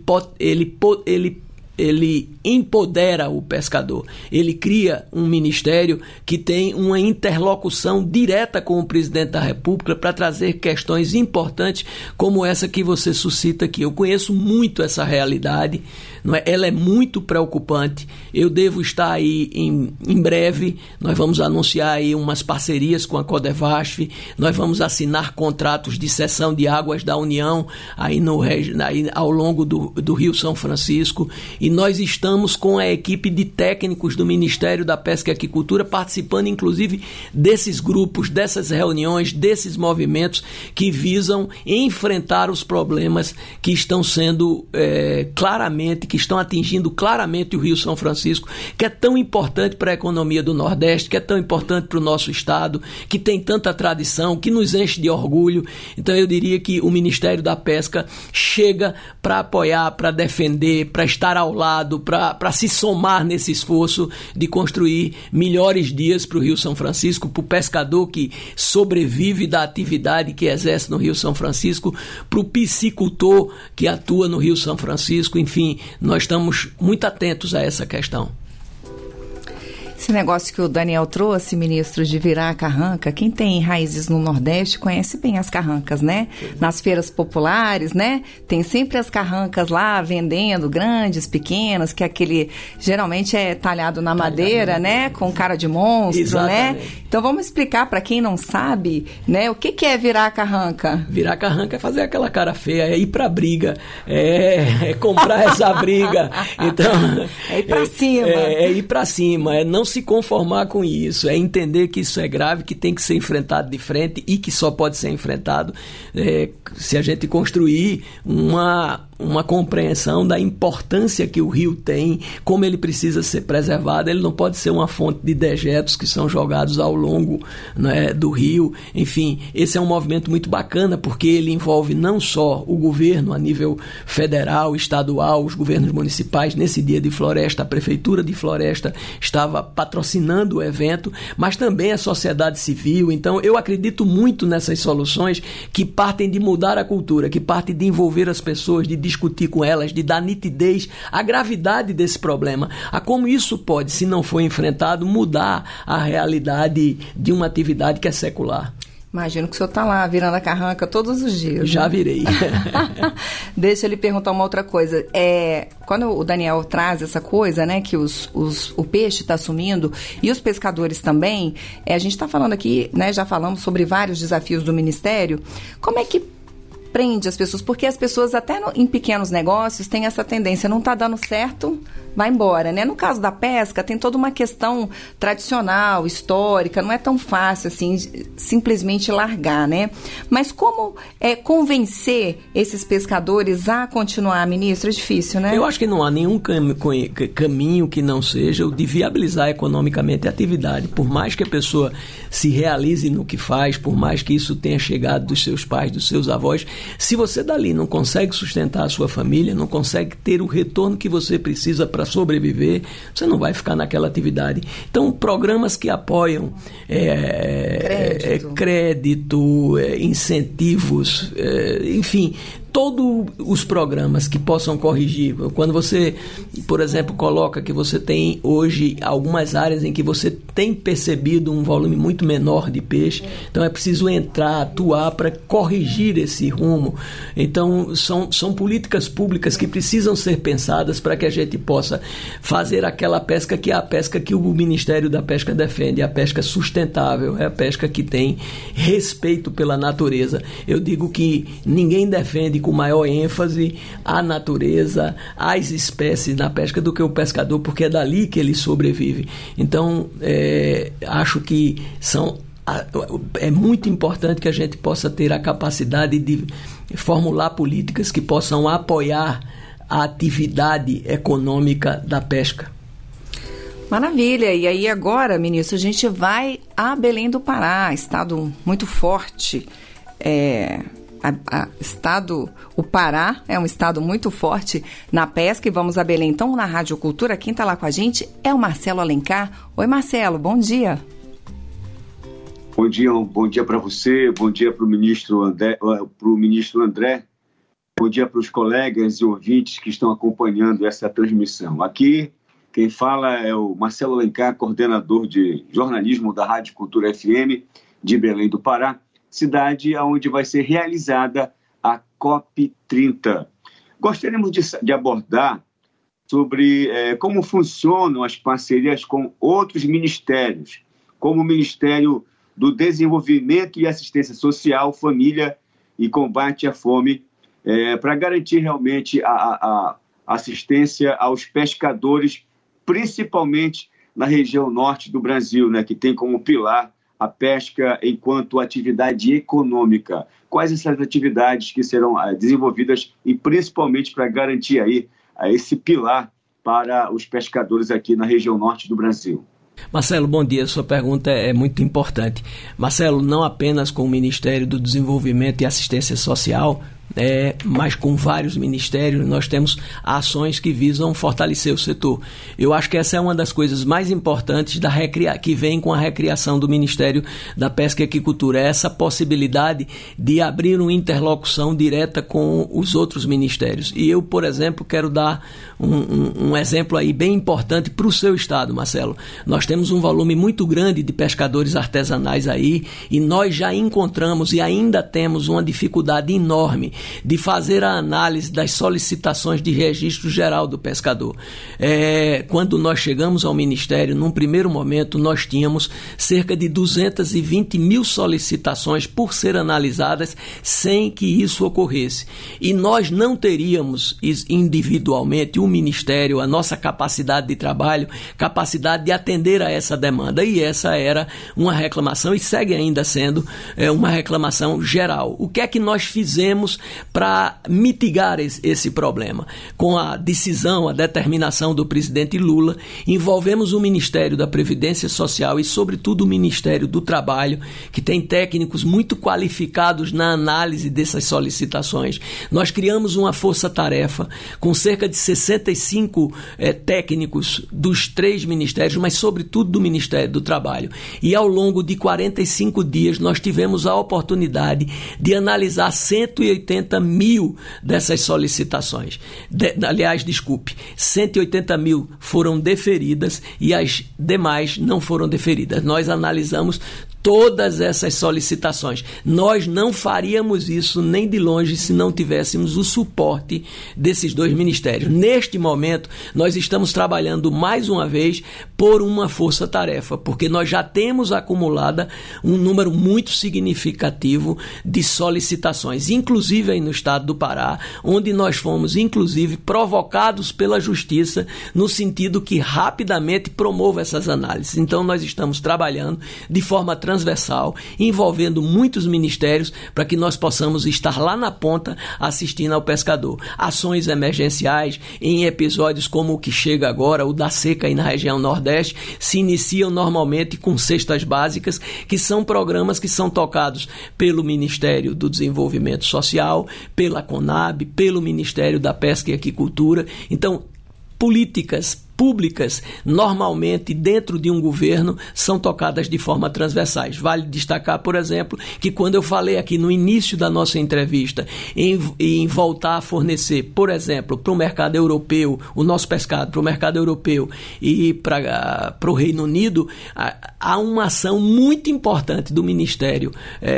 C: empodera o pescador. Ele cria um ministério que tem uma interlocução direta com o presidente da República para trazer questões importantes como essa que você suscita aqui. Eu conheço muito essa realidade, não é? Ela é muito preocupante. Eu devo estar aí em breve, nós vamos anunciar aí umas parcerias com a Codevasf, nós vamos assinar contratos de cessão de águas da União aí ao longo do Rio São Francisco, e nós estamos com a equipe de técnicos do Ministério da Pesca e Aquicultura participando inclusive desses grupos, dessas reuniões, desses movimentos que visam enfrentar os problemas que estão sendo que estão atingindo claramente o Rio São Francisco, que é tão importante para a economia do Nordeste, que é tão importante para o nosso estado, que tem tanta tradição, que nos enche de orgulho. Então eu diria que o Ministério da Pesca chega para apoiar, para defender, para estar ao lado, para se somar nesse esforço de construir melhores dias para o Rio São Francisco, para o pescador que sobrevive da atividade que exerce no Rio São Francisco, para o piscicultor que atua no Rio São Francisco. Enfim, nós estamos muito atentos a essa questão.
B: Esse negócio que o Daniel trouxe, ministro, de virar a carranca, quem tem raízes no Nordeste conhece bem as carrancas, né? Nas feiras populares, né? Tem sempre as carrancas lá vendendo, grandes, pequenas, que aquele geralmente é talhado na madeira, né? Com cara de monstro, exatamente, né? Então vamos explicar para quem não sabe, né? O que é virar a carranca?
C: Virar a carranca é fazer aquela cara feia, é ir pra briga, é comprar essa briga. Então,
B: é ir pra cima.
C: É ir pra cima, é não se conformar com isso, é entender que isso é grave, que tem que ser enfrentado de frente e que só pode ser enfrentado se a gente construir uma compreensão da importância que o rio tem, como ele precisa ser preservado. Ele não pode ser uma fonte de dejetos que são jogados ao longo, né, do rio. Enfim, esse é um movimento muito bacana, porque ele envolve não só o governo a nível federal, estadual, os governos municipais. Nesse dia de Floresta, a Prefeitura de Floresta estava patrocinando o evento, mas também a sociedade civil. Então, eu acredito muito nessas soluções que partem de mudar a cultura, que partem de envolver as pessoas, de discutir com elas, de dar nitidez à gravidade desse problema, a como isso pode, se não for enfrentado, mudar a realidade de uma atividade que é secular.
B: Imagino que o senhor está lá virando a carranca todos os dias.
C: Já virei.
B: Deixa eu lhe perguntar uma outra coisa. Quando o Daniel traz essa coisa, né, que o peixe está sumindo e os pescadores também, a gente está falando aqui, né, já falamos sobre vários desafios do Ministério. Como é que prende as pessoas? Porque as pessoas até em pequenos negócios têm essa tendência, não está dando certo, vai embora, né? No caso da pesca, tem toda uma questão tradicional, histórica, não é tão fácil assim simplesmente largar, né? Mas como convencer esses pescadores a continuar, ministro? É difícil, né?
C: Eu acho que não há nenhum caminho que não seja o de viabilizar economicamente a atividade. Por mais que a pessoa se realize no que faz, por mais que isso tenha chegado dos seus pais, dos seus avós, se você dali não consegue sustentar a sua família, não consegue ter o retorno que você precisa para sobreviver, você não vai ficar naquela atividade. Então, programas que apoiam crédito, incentivos, enfim, todos os programas que possam corrigir. Quando você, por exemplo, coloca que você tem hoje algumas áreas em que você tem percebido um volume muito menor de peixe, então é preciso entrar, atuar para corrigir esse rumo. Então são políticas públicas que precisam ser pensadas para que a gente possa fazer aquela pesca que é a pesca que o Ministério da Pesca defende, a pesca sustentável, é a pesca que tem respeito pela natureza. Eu digo que ninguém defende com maior ênfase a natureza, as espécies na pesca do que o pescador, porque é dali que ele sobrevive. Então, acho que é muito importante que a gente possa ter a capacidade de formular políticas que possam apoiar a atividade econômica da pesca.
B: Maravilha. E aí agora, ministro, a gente vai a Belém do Pará, estado muito forte. O Pará é um estado muito forte na pesca e vamos a Belém. Então, na Rádio Cultura, quem está lá com a gente é o Marcelo Alencar. Oi, Marcelo, bom dia.
J: Bom dia para você, bom dia para o ministro André, bom dia para os colegas e ouvintes que estão acompanhando essa transmissão. Aqui, quem fala é o Marcelo Alencar, coordenador de jornalismo da Rádio Cultura FM de Belém do Pará, cidade onde vai ser realizada a COP30. Gostaríamos de abordar sobre como funcionam as parcerias com outros ministérios, como o Ministério do Desenvolvimento e Assistência Social, Família e Combate à Fome, para garantir realmente a assistência aos pescadores, principalmente na região norte do Brasil, né, que tem como pilar a pesca enquanto atividade econômica. Quais essas atividades que serão desenvolvidas e principalmente para garantir aí esse pilar para os pescadores aqui na região norte do Brasil?
C: Marcelo, bom dia. Sua pergunta é muito importante. Marcelo, não apenas com o Ministério do Desenvolvimento e Assistência Social, mas com vários ministérios, nós temos ações que visam fortalecer o setor. Eu acho que essa é uma das coisas mais importantes que vem com a recriação do Ministério da Pesca e Aquicultura, essa possibilidade de abrir uma interlocução direta com os outros ministérios. E eu, por exemplo, quero dar um exemplo aí bem importante para o seu estado, Marcelo. Nós temos um volume muito grande de pescadores artesanais aí e nós já encontramos e ainda temos uma dificuldade enorme de fazer a análise das solicitações de registro geral do pescador. Quando nós chegamos ao Ministério, num primeiro momento, nós tínhamos cerca de 220 mil solicitações por ser analisadas sem que isso ocorresse. E nós não teríamos individualmente, o Ministério, a nossa capacidade de trabalho, capacidade de atender a essa demanda. E essa era uma reclamação e segue ainda sendo uma reclamação geral. O que é que nós fizemos para mitigar esse problema? Com a decisão, a determinação do presidente Lula, envolvemos o Ministério da Previdência Social e, sobretudo, o Ministério do Trabalho, que tem técnicos muito qualificados na análise dessas solicitações. Nós criamos uma força-tarefa com cerca de 65 técnicos dos 3 ministérios, mas, sobretudo, do Ministério do Trabalho. E, ao longo de 45 dias, nós tivemos a oportunidade de analisar 180 mil dessas solicitações. 180 mil foram deferidas e as demais não foram deferidas. Nós analisamos todas essas solicitações. Nós não faríamos isso nem de longe se não tivéssemos o suporte desses dois ministérios. Neste momento, nós estamos trabalhando mais uma vez por uma força-tarefa, porque nós já temos acumulada um número muito significativo de solicitações, inclusive aí no estado do Pará, onde nós fomos, inclusive, provocados pela Justiça no sentido que rapidamente promova essas análises. Então, nós estamos trabalhando de forma transversal, envolvendo muitos ministérios para que nós possamos estar lá na ponta assistindo ao pescador. Ações emergenciais em episódios como o que chega agora, o da seca aí na região Nordeste, se iniciam normalmente com cestas básicas, que são programas que são tocados pelo Ministério do Desenvolvimento Social, pela CONAB, pelo Ministério da Pesca e Aquicultura. Então, políticas públicas, normalmente dentro de um governo, são tocadas de forma transversais. Vale destacar, por exemplo, que quando eu falei aqui no início da nossa entrevista em voltar a fornecer, por exemplo, para o mercado europeu, o nosso pescado para o mercado europeu e para o Reino Unido, há uma ação muito importante do Ministério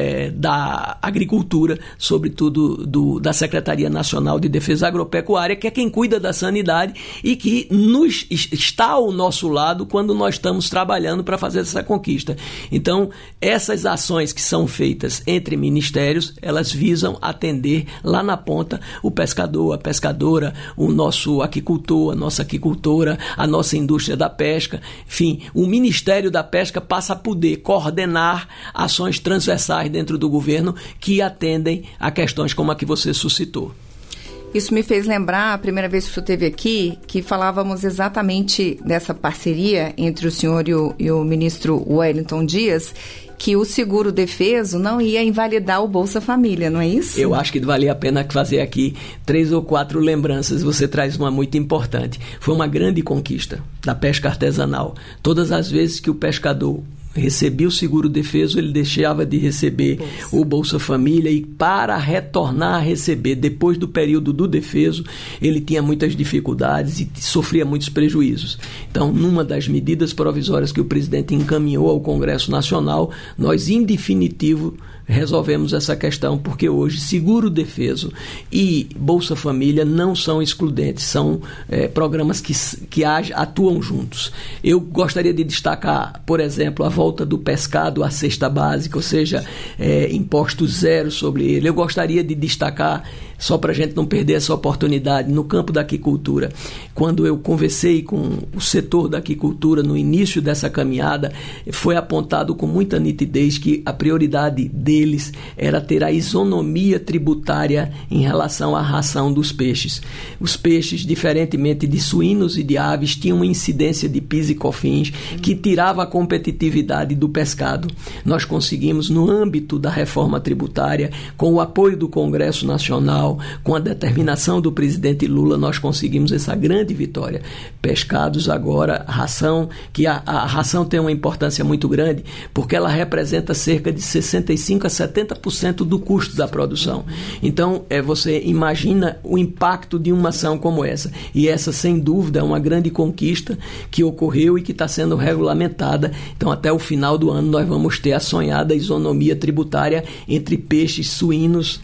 C: da Agricultura, sobretudo da Secretaria Nacional de Defesa Agropecuária, que é quem cuida da sanidade e que está ao nosso lado quando nós estamos trabalhando para fazer essa conquista. Então, essas ações que são feitas entre ministérios, elas visam atender lá na ponta o pescador, a pescadora, o nosso aquicultor, a nossa aquicultora, a nossa indústria da pesca. Enfim, o Ministério da Pesca passa a poder coordenar ações transversais dentro do governo que atendem a questões como a que você suscitou.
B: Isso me fez lembrar, a primeira vez que o senhor esteve aqui, que falávamos exatamente dessa parceria entre o senhor e o ministro Wellington Dias, que o seguro-defeso não ia invalidar o Bolsa Família, não é isso?
C: Eu acho que valia a pena fazer aqui 3 ou 4 lembranças. Você traz uma muito importante. Foi uma grande conquista da pesca artesanal. Todas as vezes que o pescador recebia o seguro-defeso, ele deixava de receber o Bolsa Família, e para retornar a receber depois do período do defeso, ele tinha muitas dificuldades e sofria muitos prejuízos. Então, numa das medidas provisórias que o presidente encaminhou ao Congresso Nacional, nós, em definitivo, resolvemos essa questão, porque hoje seguro-defeso e Bolsa Família não são excludentes, são programas que atuam juntos. Eu gostaria de destacar, por exemplo, a volta do pescado à cesta básica, ou seja, imposto zero sobre ele. Eu gostaria de destacar, só para a gente não perder essa oportunidade, no campo da aquicultura. Quando eu conversei com o setor da aquicultura no início dessa caminhada, foi apontado com muita nitidez que a prioridade deles era ter a isonomia tributária em relação à ração dos peixes. Os peixes, diferentemente de suínos e de aves, tinham uma incidência de PIS e COFINS que tirava a competitividade do pescado. Nós conseguimos, no âmbito da reforma tributária, com o apoio do Congresso Nacional, com a determinação do presidente Lula, nós conseguimos essa grande vitória. Pescados agora, ração, que a ração tem uma importância muito grande, porque ela representa cerca de 65% a 70% do custo da produção. Então, você imagina o impacto de uma ação como essa. E essa, sem dúvida, é uma grande conquista que ocorreu e que está sendo regulamentada. Então, até o final do ano, nós vamos ter a sonhada isonomia tributária entre peixes, suínos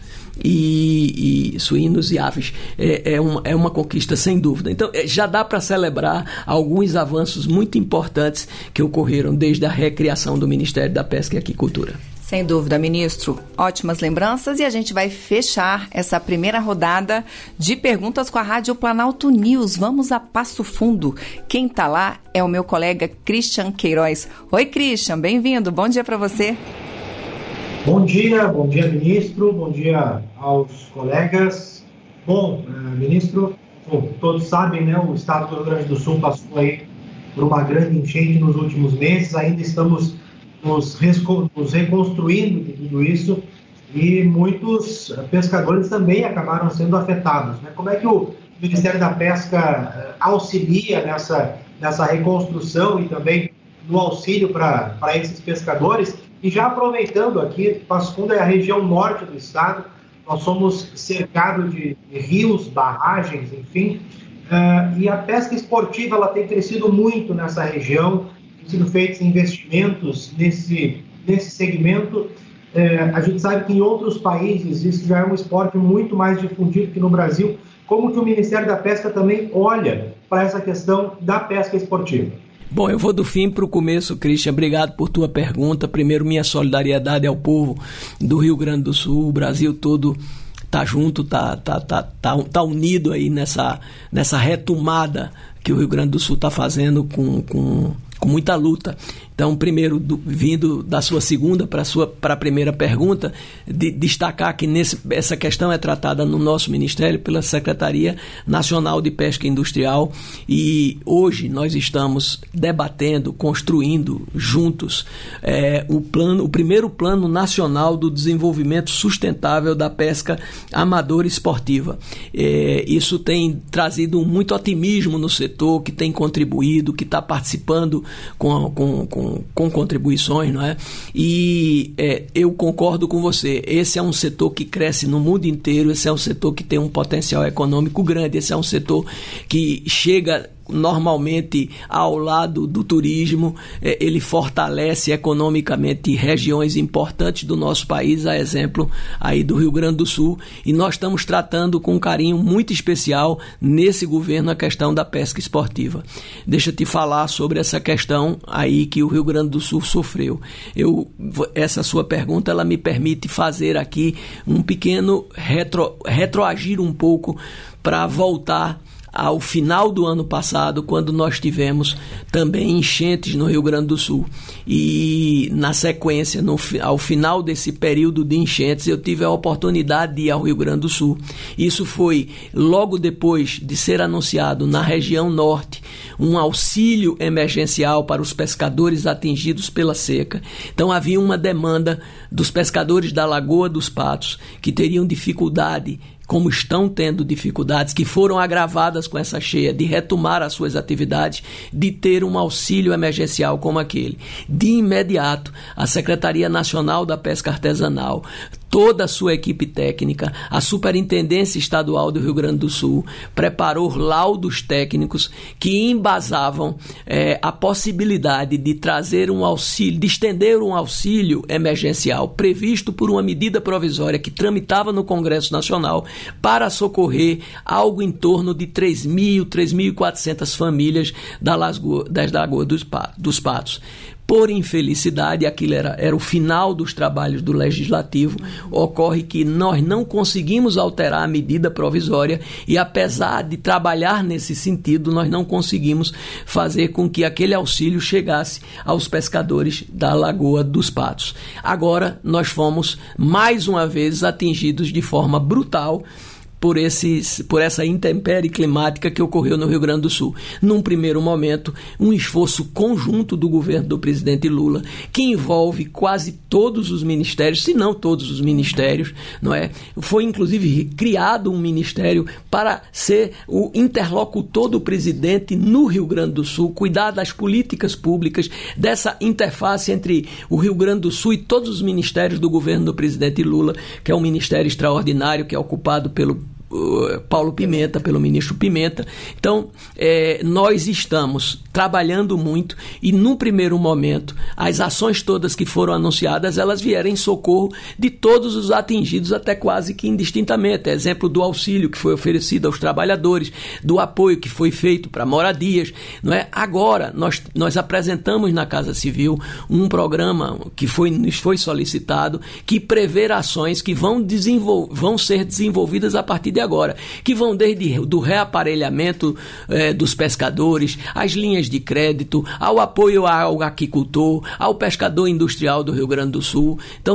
C: e aves. É uma conquista sem dúvida. Então, já dá para celebrar alguns avanços muito importantes que ocorreram desde a recriação do Ministério da Pesca e Aquicultura.
B: Sem dúvida, ministro. Ótimas lembranças, e a gente vai fechar essa primeira rodada de perguntas com a Rádio Planalto News. Vamos a Passo Fundo. Quem está lá é o meu colega Christian Queiroz. Oi, Christian, bem-vindo. Bom dia para você.
K: Bom dia, ministro. Bom dia aos colegas. Bom, ministro, todos sabem, né? O estado do Rio Grande do Sul passou aí por uma grande enchente nos últimos meses. Ainda estamos nos reconstruindo de tudo isso, e muitos pescadores também acabaram sendo afetados, né? Como é que o Ministério da Pesca auxilia nessa reconstrução e também no auxílio para esses pescadores? E já aproveitando aqui, Passo Fundo é a região norte do estado, nós somos cercados de rios, barragens, enfim, e a pesca esportiva ela tem crescido muito nessa região, tem sido feitos investimentos nesse segmento. A gente sabe que em outros países isso já é um esporte muito mais difundido que no Brasil. Como que o Ministério da Pesca também olha para essa questão da pesca esportiva?
C: Bom, eu vou do fim para o começo, Christian. Obrigado por tua pergunta. Primeiro, minha solidariedade ao povo do Rio Grande do Sul. O Brasil todo está junto, tá unido aí nessa retomada que o Rio Grande do Sul está fazendo com muita luta. Então, primeiro, vindo da sua segunda para a primeira pergunta, destacar que essa questão é tratada no nosso Ministério pela Secretaria Nacional de Pesca Industrial, e hoje nós estamos debatendo, construindo juntos o primeiro Plano Nacional do Desenvolvimento Sustentável da Pesca Amadora Esportiva. Isso tem trazido muito otimismo no setor, que tem contribuído, que está participando com contribuições, não é? E eu concordo com você, esse é um setor que cresce no mundo inteiro, esse é um setor que tem um potencial econômico grande, esse é um setor que chega normalmente ao lado do turismo, ele fortalece economicamente regiões importantes do nosso país, a exemplo aí do Rio Grande do Sul, e nós estamos tratando com um carinho muito especial nesse governo a questão da pesca esportiva. Deixa eu te falar sobre essa questão aí que o Rio Grande do Sul sofreu. Essa sua pergunta, ela me permite fazer aqui um pequeno retroagir um pouco para voltar ao final do ano passado, quando nós tivemos também enchentes no Rio Grande do Sul. E na sequência, ao final desse período de enchentes, eu tive a oportunidade de ir ao Rio Grande do Sul. Isso foi logo depois de ser anunciado na região norte um auxílio emergencial para os pescadores atingidos pela seca. Então havia uma demanda dos pescadores da Lagoa dos Patos que teriam dificuldade, como estão tendo dificuldades, que foram agravadas com essa cheia, de retomar as suas atividades, de ter um auxílio emergencial como aquele. De imediato, a Secretaria Nacional da Pesca Artesanal, toda a sua equipe técnica, a Superintendência Estadual do Rio Grande do Sul, preparou laudos técnicos que embasavam a possibilidade de trazer um auxílio, de estender um auxílio emergencial previsto por uma medida provisória que tramitava no Congresso Nacional para socorrer algo em torno de 3.400 famílias das Lagoas dos Patos. Por infelicidade, aquilo era o final dos trabalhos do Legislativo. Ocorre que nós não conseguimos alterar a medida provisória e, apesar de trabalhar nesse sentido, nós não conseguimos fazer com que aquele auxílio chegasse aos pescadores da Lagoa dos Patos. Agora, nós fomos, mais uma vez, atingidos de forma brutal por essa intempérie climática que ocorreu no Rio Grande do Sul. Num primeiro momento, um esforço conjunto do governo do presidente Lula, que envolve quase todos os ministérios, se não todos os ministérios, não é? Foi inclusive criado um ministério para ser o interlocutor do presidente no Rio Grande do Sul, cuidar das políticas públicas, dessa interface entre o Rio Grande do Sul e todos os ministérios do governo do presidente Lula, que é um ministério extraordinário, que é ocupado pelo Paulo Pimenta, pelo ministro Pimenta. Então, nós estamos trabalhando muito e, num primeiro momento, as ações todas que foram anunciadas, elas vieram em socorro de todos os atingidos, até quase que indistintamente. Exemplo do auxílio que foi oferecido aos trabalhadores, do apoio que foi feito para moradias, não é? Agora, nós apresentamos na Casa Civil um programa que nos foi solicitado, que prevê ações que vão ser desenvolvidas a partir de agora, que vão desde do reaparelhamento dos pescadores, às linhas de crédito, ao apoio ao aquicultor, ao pescador industrial do Rio Grande do Sul. Então,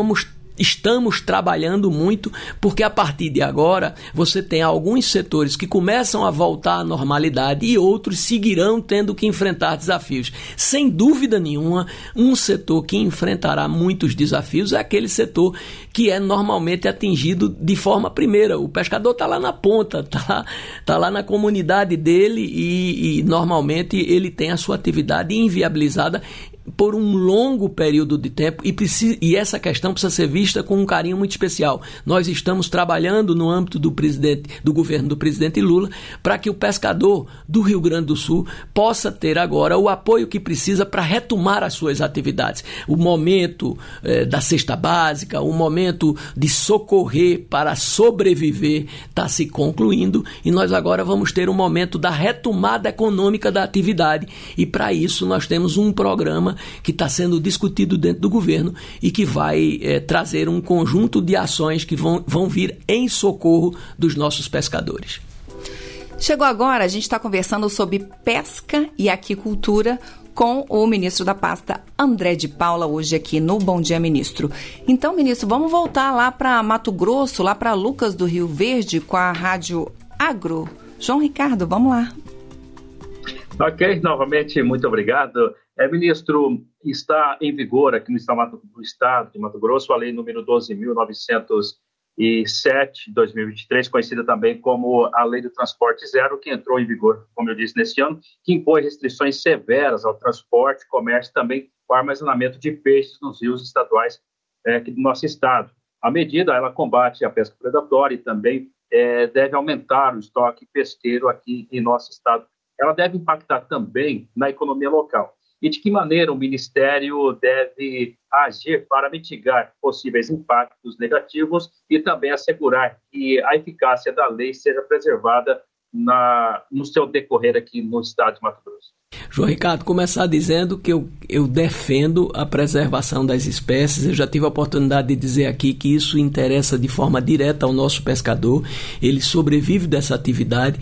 C: estamos trabalhando muito, porque a partir de agora você tem alguns setores que começam a voltar à normalidade e outros seguirão tendo que enfrentar desafios. Sem dúvida nenhuma, um setor que enfrentará muitos desafios é aquele setor que é normalmente atingido de forma primeira. O pescador está lá na ponta, está lá na comunidade dele e normalmente ele tem a sua atividade inviabilizada por um longo período de tempo e essa questão precisa ser vista com um carinho muito especial. Nós estamos trabalhando no âmbito do governo do presidente Lula para que o pescador do Rio Grande do Sul possa ter agora o apoio que precisa para retomar as suas atividades. O momento da cesta básica, o momento de socorrer para sobreviver está se concluindo e nós agora vamos ter um momento da retomada econômica da atividade e para isso nós temos um programa que está sendo discutido dentro do governo e que vai trazer um conjunto de ações que vão vir em socorro dos nossos pescadores.
B: Chegou agora, a gente está conversando sobre pesca e aquicultura com o ministro da pasta, André de Paula, hoje aqui no Bom Dia, Ministro. Então, ministro, vamos voltar lá para Mato Grosso, lá para Lucas do Rio Verde, com a Rádio Agro. João Ricardo, vamos lá.
D: Ok, novamente, muito obrigado. Ministro, está em vigor aqui no estado de Mato Grosso a lei número 12.907 de 2023, conhecida também como a Lei do Transporte Zero, que entrou em vigor, como eu disse, neste ano, que impõe restrições severas ao transporte, comércio e também ao armazenamento de peixes nos rios estaduais aqui do nosso estado. A medida, ela combate a pesca predatória e também deve aumentar o estoque pesqueiro aqui em nosso estado. Ela deve impactar também na economia local. E de que maneira o Ministério deve agir para mitigar possíveis impactos negativos e também assegurar que a eficácia da lei seja preservada no seu decorrer aqui no estado de Mato Grosso?
C: João Ricardo, começar dizendo que eu defendo a preservação das espécies. Eu já tive a oportunidade de dizer aqui que isso interessa de forma direta ao nosso pescador. Ele sobrevive dessa atividade.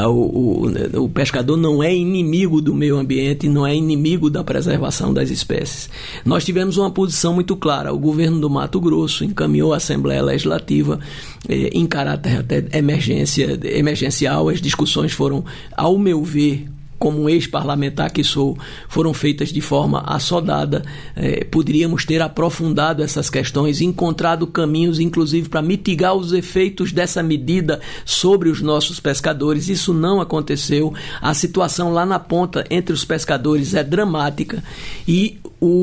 C: O pescador não é inimigo do meio ambiente, não é inimigo da preservação das espécies. Nós tivemos uma posição muito clara. O governo do Mato Grosso encaminhou à Assembleia Legislativa em caráter até emergencial. As discussões foram, ao meu ver, como um ex-parlamentar que sou, foram feitas de forma assodada. Poderíamos ter aprofundado essas questões, encontrado caminhos, inclusive, para mitigar os efeitos dessa medida sobre os nossos pescadores. Isso não aconteceu. A situação lá na ponta entre os pescadores é dramática e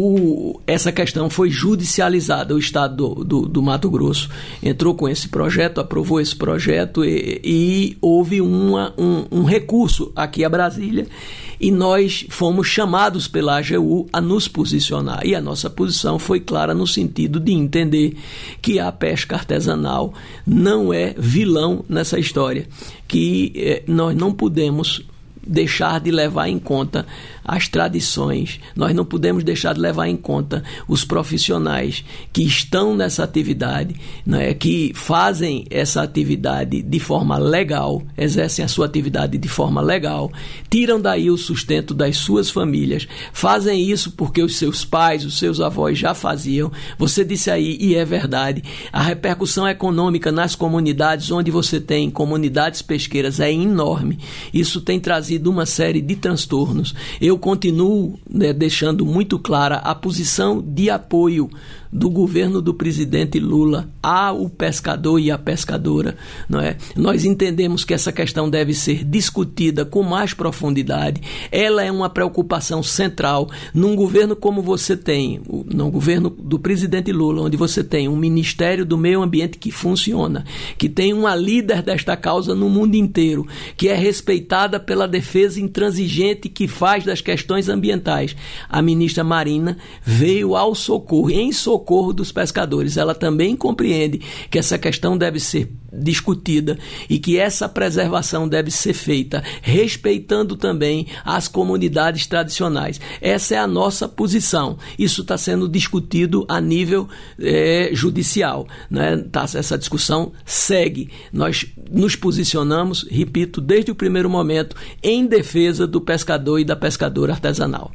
C: essa questão foi judicializada. O estado do Mato Grosso entrou com esse projeto, aprovou esse projeto e houve um recurso aqui a Brasília e nós fomos chamados pela AGU a nos posicionar e a nossa posição foi clara no sentido de entender que a pesca artesanal não é vilão nessa história, que nós não podemos deixar de levar em conta as tradições, nós não podemos deixar de levar em conta os profissionais que estão nessa atividade, né, que fazem essa atividade de forma legal, exercem a sua atividade de forma legal, tiram daí o sustento das suas famílias, fazem isso porque os seus pais, os seus avós já faziam. Você disse aí, e é verdade, a repercussão econômica nas comunidades onde você tem comunidades pesqueiras é enorme. Isso tem trazido uma série de transtornos. Eu continuo deixando muito clara a posição de apoio do governo do presidente Lula ao pescador e à pescadora, não é? Nós entendemos que essa questão deve ser discutida com mais profundidade. Ela é uma preocupação central num governo como você tem, no governo do presidente Lula, onde você tem um Ministério do Meio Ambiente que funciona, que tem uma líder desta causa no mundo inteiro, que é respeitada pela defesa intransigente que faz das questões ambientais. A ministra Marina veio ao socorro, em socorro dos pescadores. Ela também compreende que essa questão deve ser discutida e que essa preservação deve ser feita respeitando também as comunidades tradicionais. Essa é a nossa posição. Isso está sendo discutido a nível judicial, né? Essa discussão segue. Nós nos posicionamos, repito, desde o primeiro momento, em defesa do pescador e da pescadora artesanal.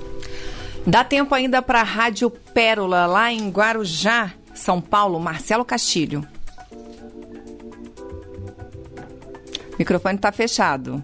B: Dá tempo ainda para a Rádio Pérola, lá em Guarujá, São Paulo. Marcelo Castilho. O microfone está fechado.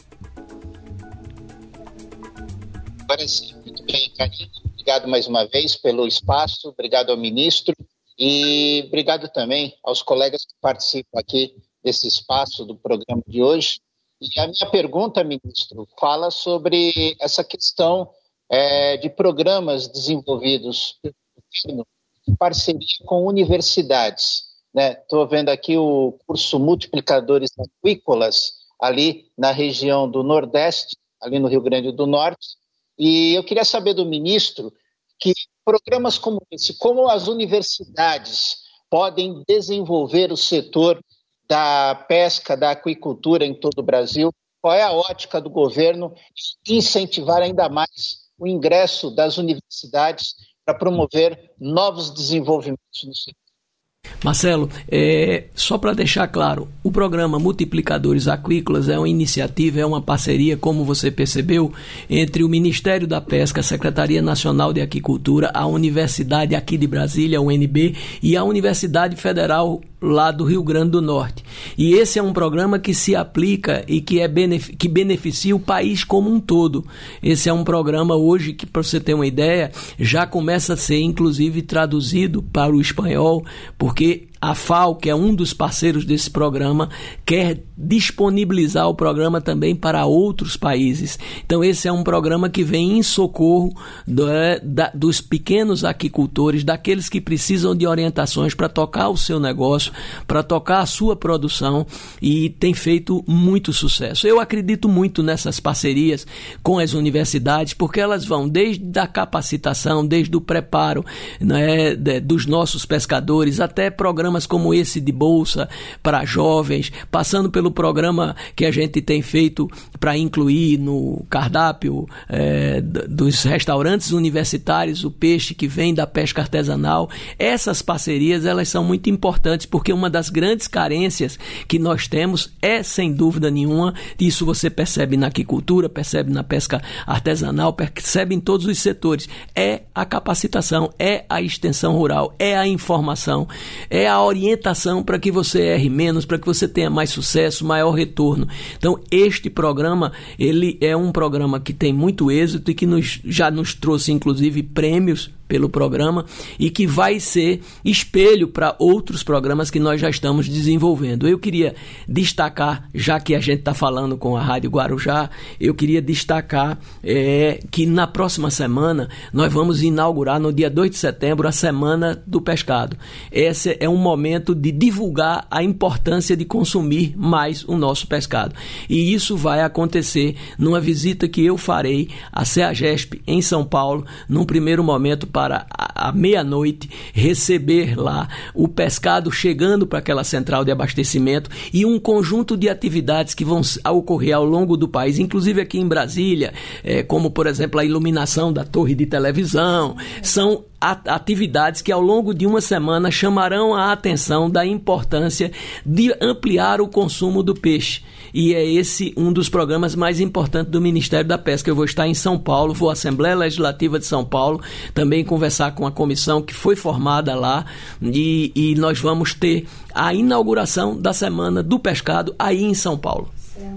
F: Agora sim, muito bem, Karine. Obrigado mais uma vez pelo espaço, obrigado ao ministro e obrigado também aos colegas que participam aqui desse espaço do programa de hoje. E a minha pergunta, ministro, fala sobre essa questão de programas desenvolvidos pelo governo em parceria com universidades. Estou vendo aqui o curso Multiplicadores Aquícolas, ali na região do Nordeste, ali no Rio Grande do Norte, e eu queria saber do ministro que programas como esse, como as universidades podem desenvolver o setor da pesca, da aquicultura em todo o Brasil, qual é a ótica do governo de incentivar ainda mais o ingresso das universidades para promover novos desenvolvimentos no setor.
C: Marcelo, só para deixar claro, o programa Multiplicadores Aquícolas é uma iniciativa, é uma parceria, como você percebeu, entre o Ministério da Pesca, a Secretaria Nacional de Aquicultura, a Universidade aqui de Brasília, a UNB, e a Universidade Federal lá do Rio Grande do Norte. E esse é um programa que se aplica e que beneficia o país como um todo. Esse é um programa hoje que, para você ter uma ideia, já começa a ser inclusive traduzido para o espanhol, porque a FAO, que é um dos parceiros desse programa, quer disponibilizar o programa também para outros países. Então esse é um programa que vem em socorro dos pequenos aquicultores, daqueles que precisam de orientações para tocar o seu negócio, para tocar a sua produção, e tem feito muito sucesso. Eu acredito muito nessas parcerias com as universidades, porque elas vão desde a capacitação, desde o preparo, dos nossos pescadores, até programas como esse de bolsa para jovens, passando pelo programa que a gente tem feito para incluir no cardápio dos restaurantes universitários o peixe que vem da pesca artesanal. Essas parcerias, elas são muito importantes, porque uma das grandes carências que nós temos é, sem dúvida nenhuma, isso você percebe na aquicultura, percebe na pesca artesanal, percebe em todos os setores, é a capacitação, é a extensão rural, é a informação, é a orientação para que você erre menos, para que você tenha mais sucesso, maior retorno. Então, este programa, ele é um programa que tem muito êxito e que já nos trouxe, inclusive, prêmios pelo programa, e que vai ser espelho para outros programas que nós já estamos desenvolvendo. Eu queria destacar, já que a gente está falando com a Rádio Guarujá, eu queria destacar que na próxima semana nós vamos inaugurar, no dia 2 de setembro, a Semana do Pescado. Esse é um momento de divulgar a importância de consumir mais o nosso pescado. E isso vai acontecer numa visita que eu farei à CEAGESP em São Paulo, num primeiro momento para à meia-noite, receber lá o pescado chegando para aquela central de abastecimento, e um conjunto de atividades que vão ocorrer ao longo do país, inclusive aqui em Brasília, como, por exemplo, a iluminação da torre de televisão. São atividades que ao longo de uma semana chamarão a atenção da importância de ampliar o consumo do peixe. E é esse um dos programas mais importantes do Ministério da Pesca. Eu vou estar em São Paulo, vou à Assembleia Legislativa de São Paulo, também conversar com a comissão que foi formada lá, e nós vamos ter a inauguração da Semana do Pescado aí em São Paulo.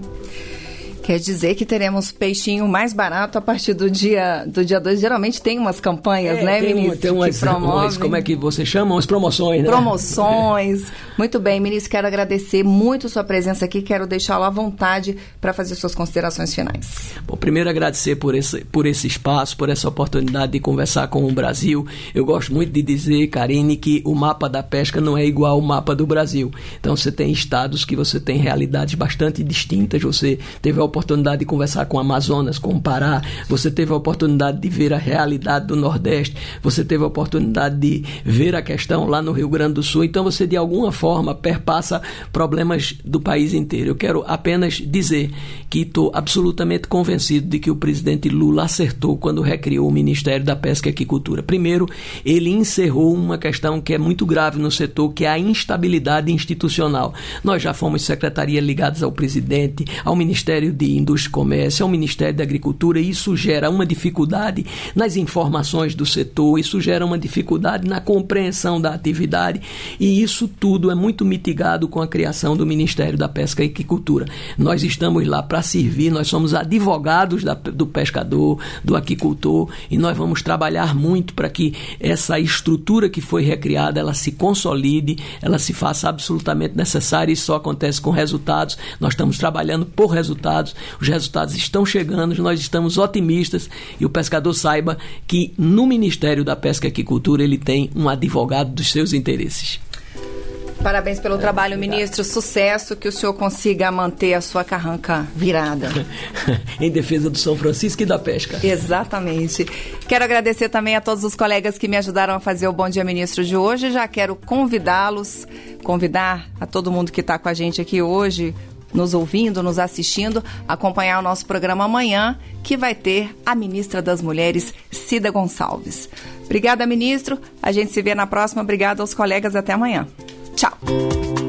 B: Quer dizer que teremos peixinho mais barato a partir do dia 2. Geralmente tem umas campanhas, né, ministro?
C: Tem umas como é que você chama? Umas promoções, né?
B: Promoções. Muito bem, ministro, quero agradecer muito sua presença aqui, quero deixá-lo à vontade para fazer suas considerações finais.
C: Bom, primeiro agradecer por esse espaço, por essa oportunidade de conversar com o Brasil. Eu gosto muito de dizer, Karine, que o mapa da pesca não é igual ao mapa do Brasil. Então você tem estados que você tem realidades bastante distintas. Você teve a oportunidade de conversar com o Amazonas, com o Pará, você teve a oportunidade de ver a realidade do Nordeste, você teve a oportunidade de ver a questão lá no Rio Grande do Sul. Então você, de alguma forma, perpassa problemas do país inteiro. Eu quero apenas dizer que estou absolutamente convencido de que o presidente Lula acertou quando recriou o Ministério da Pesca e Aquicultura. Primeiro, ele encerrou uma questão que é muito grave no setor, que é a instabilidade institucional. Nós já fomos secretaria ligadas ao presidente, ao Ministério de Indústria e Comércio, ao Ministério da Agricultura, e isso gera uma dificuldade nas informações do setor, isso gera uma dificuldade na compreensão da atividade, e isso tudo é muito mitigado com a criação do Ministério da Pesca e Aquicultura. Nós estamos lá para servir, nós somos advogados do pescador, do aquicultor, e nós vamos trabalhar muito para que essa estrutura que foi recriada, ela se consolide, ela se faça absolutamente necessária. Isso só acontece com resultados. Nós estamos trabalhando por resultados, os resultados estão chegando, nós estamos otimistas e o pescador saiba que no Ministério da Pesca e Aquicultura ele tem um advogado dos seus interesses.
B: Parabéns pelo trabalho, ministro. Sucesso, que o senhor consiga manter a sua carranca virada.
C: Em defesa do São Francisco e da pesca.
B: Exatamente. Quero agradecer também a todos os colegas que me ajudaram a fazer o Bom Dia Ministro de hoje. Já quero convidar a todo mundo que está com a gente aqui hoje, nos ouvindo, nos assistindo, acompanhar o nosso programa amanhã, que vai ter a ministra das Mulheres, Cida Gonçalves. Obrigada, ministro. A gente se vê na próxima. Obrigada aos colegas. Até amanhã. Tchau.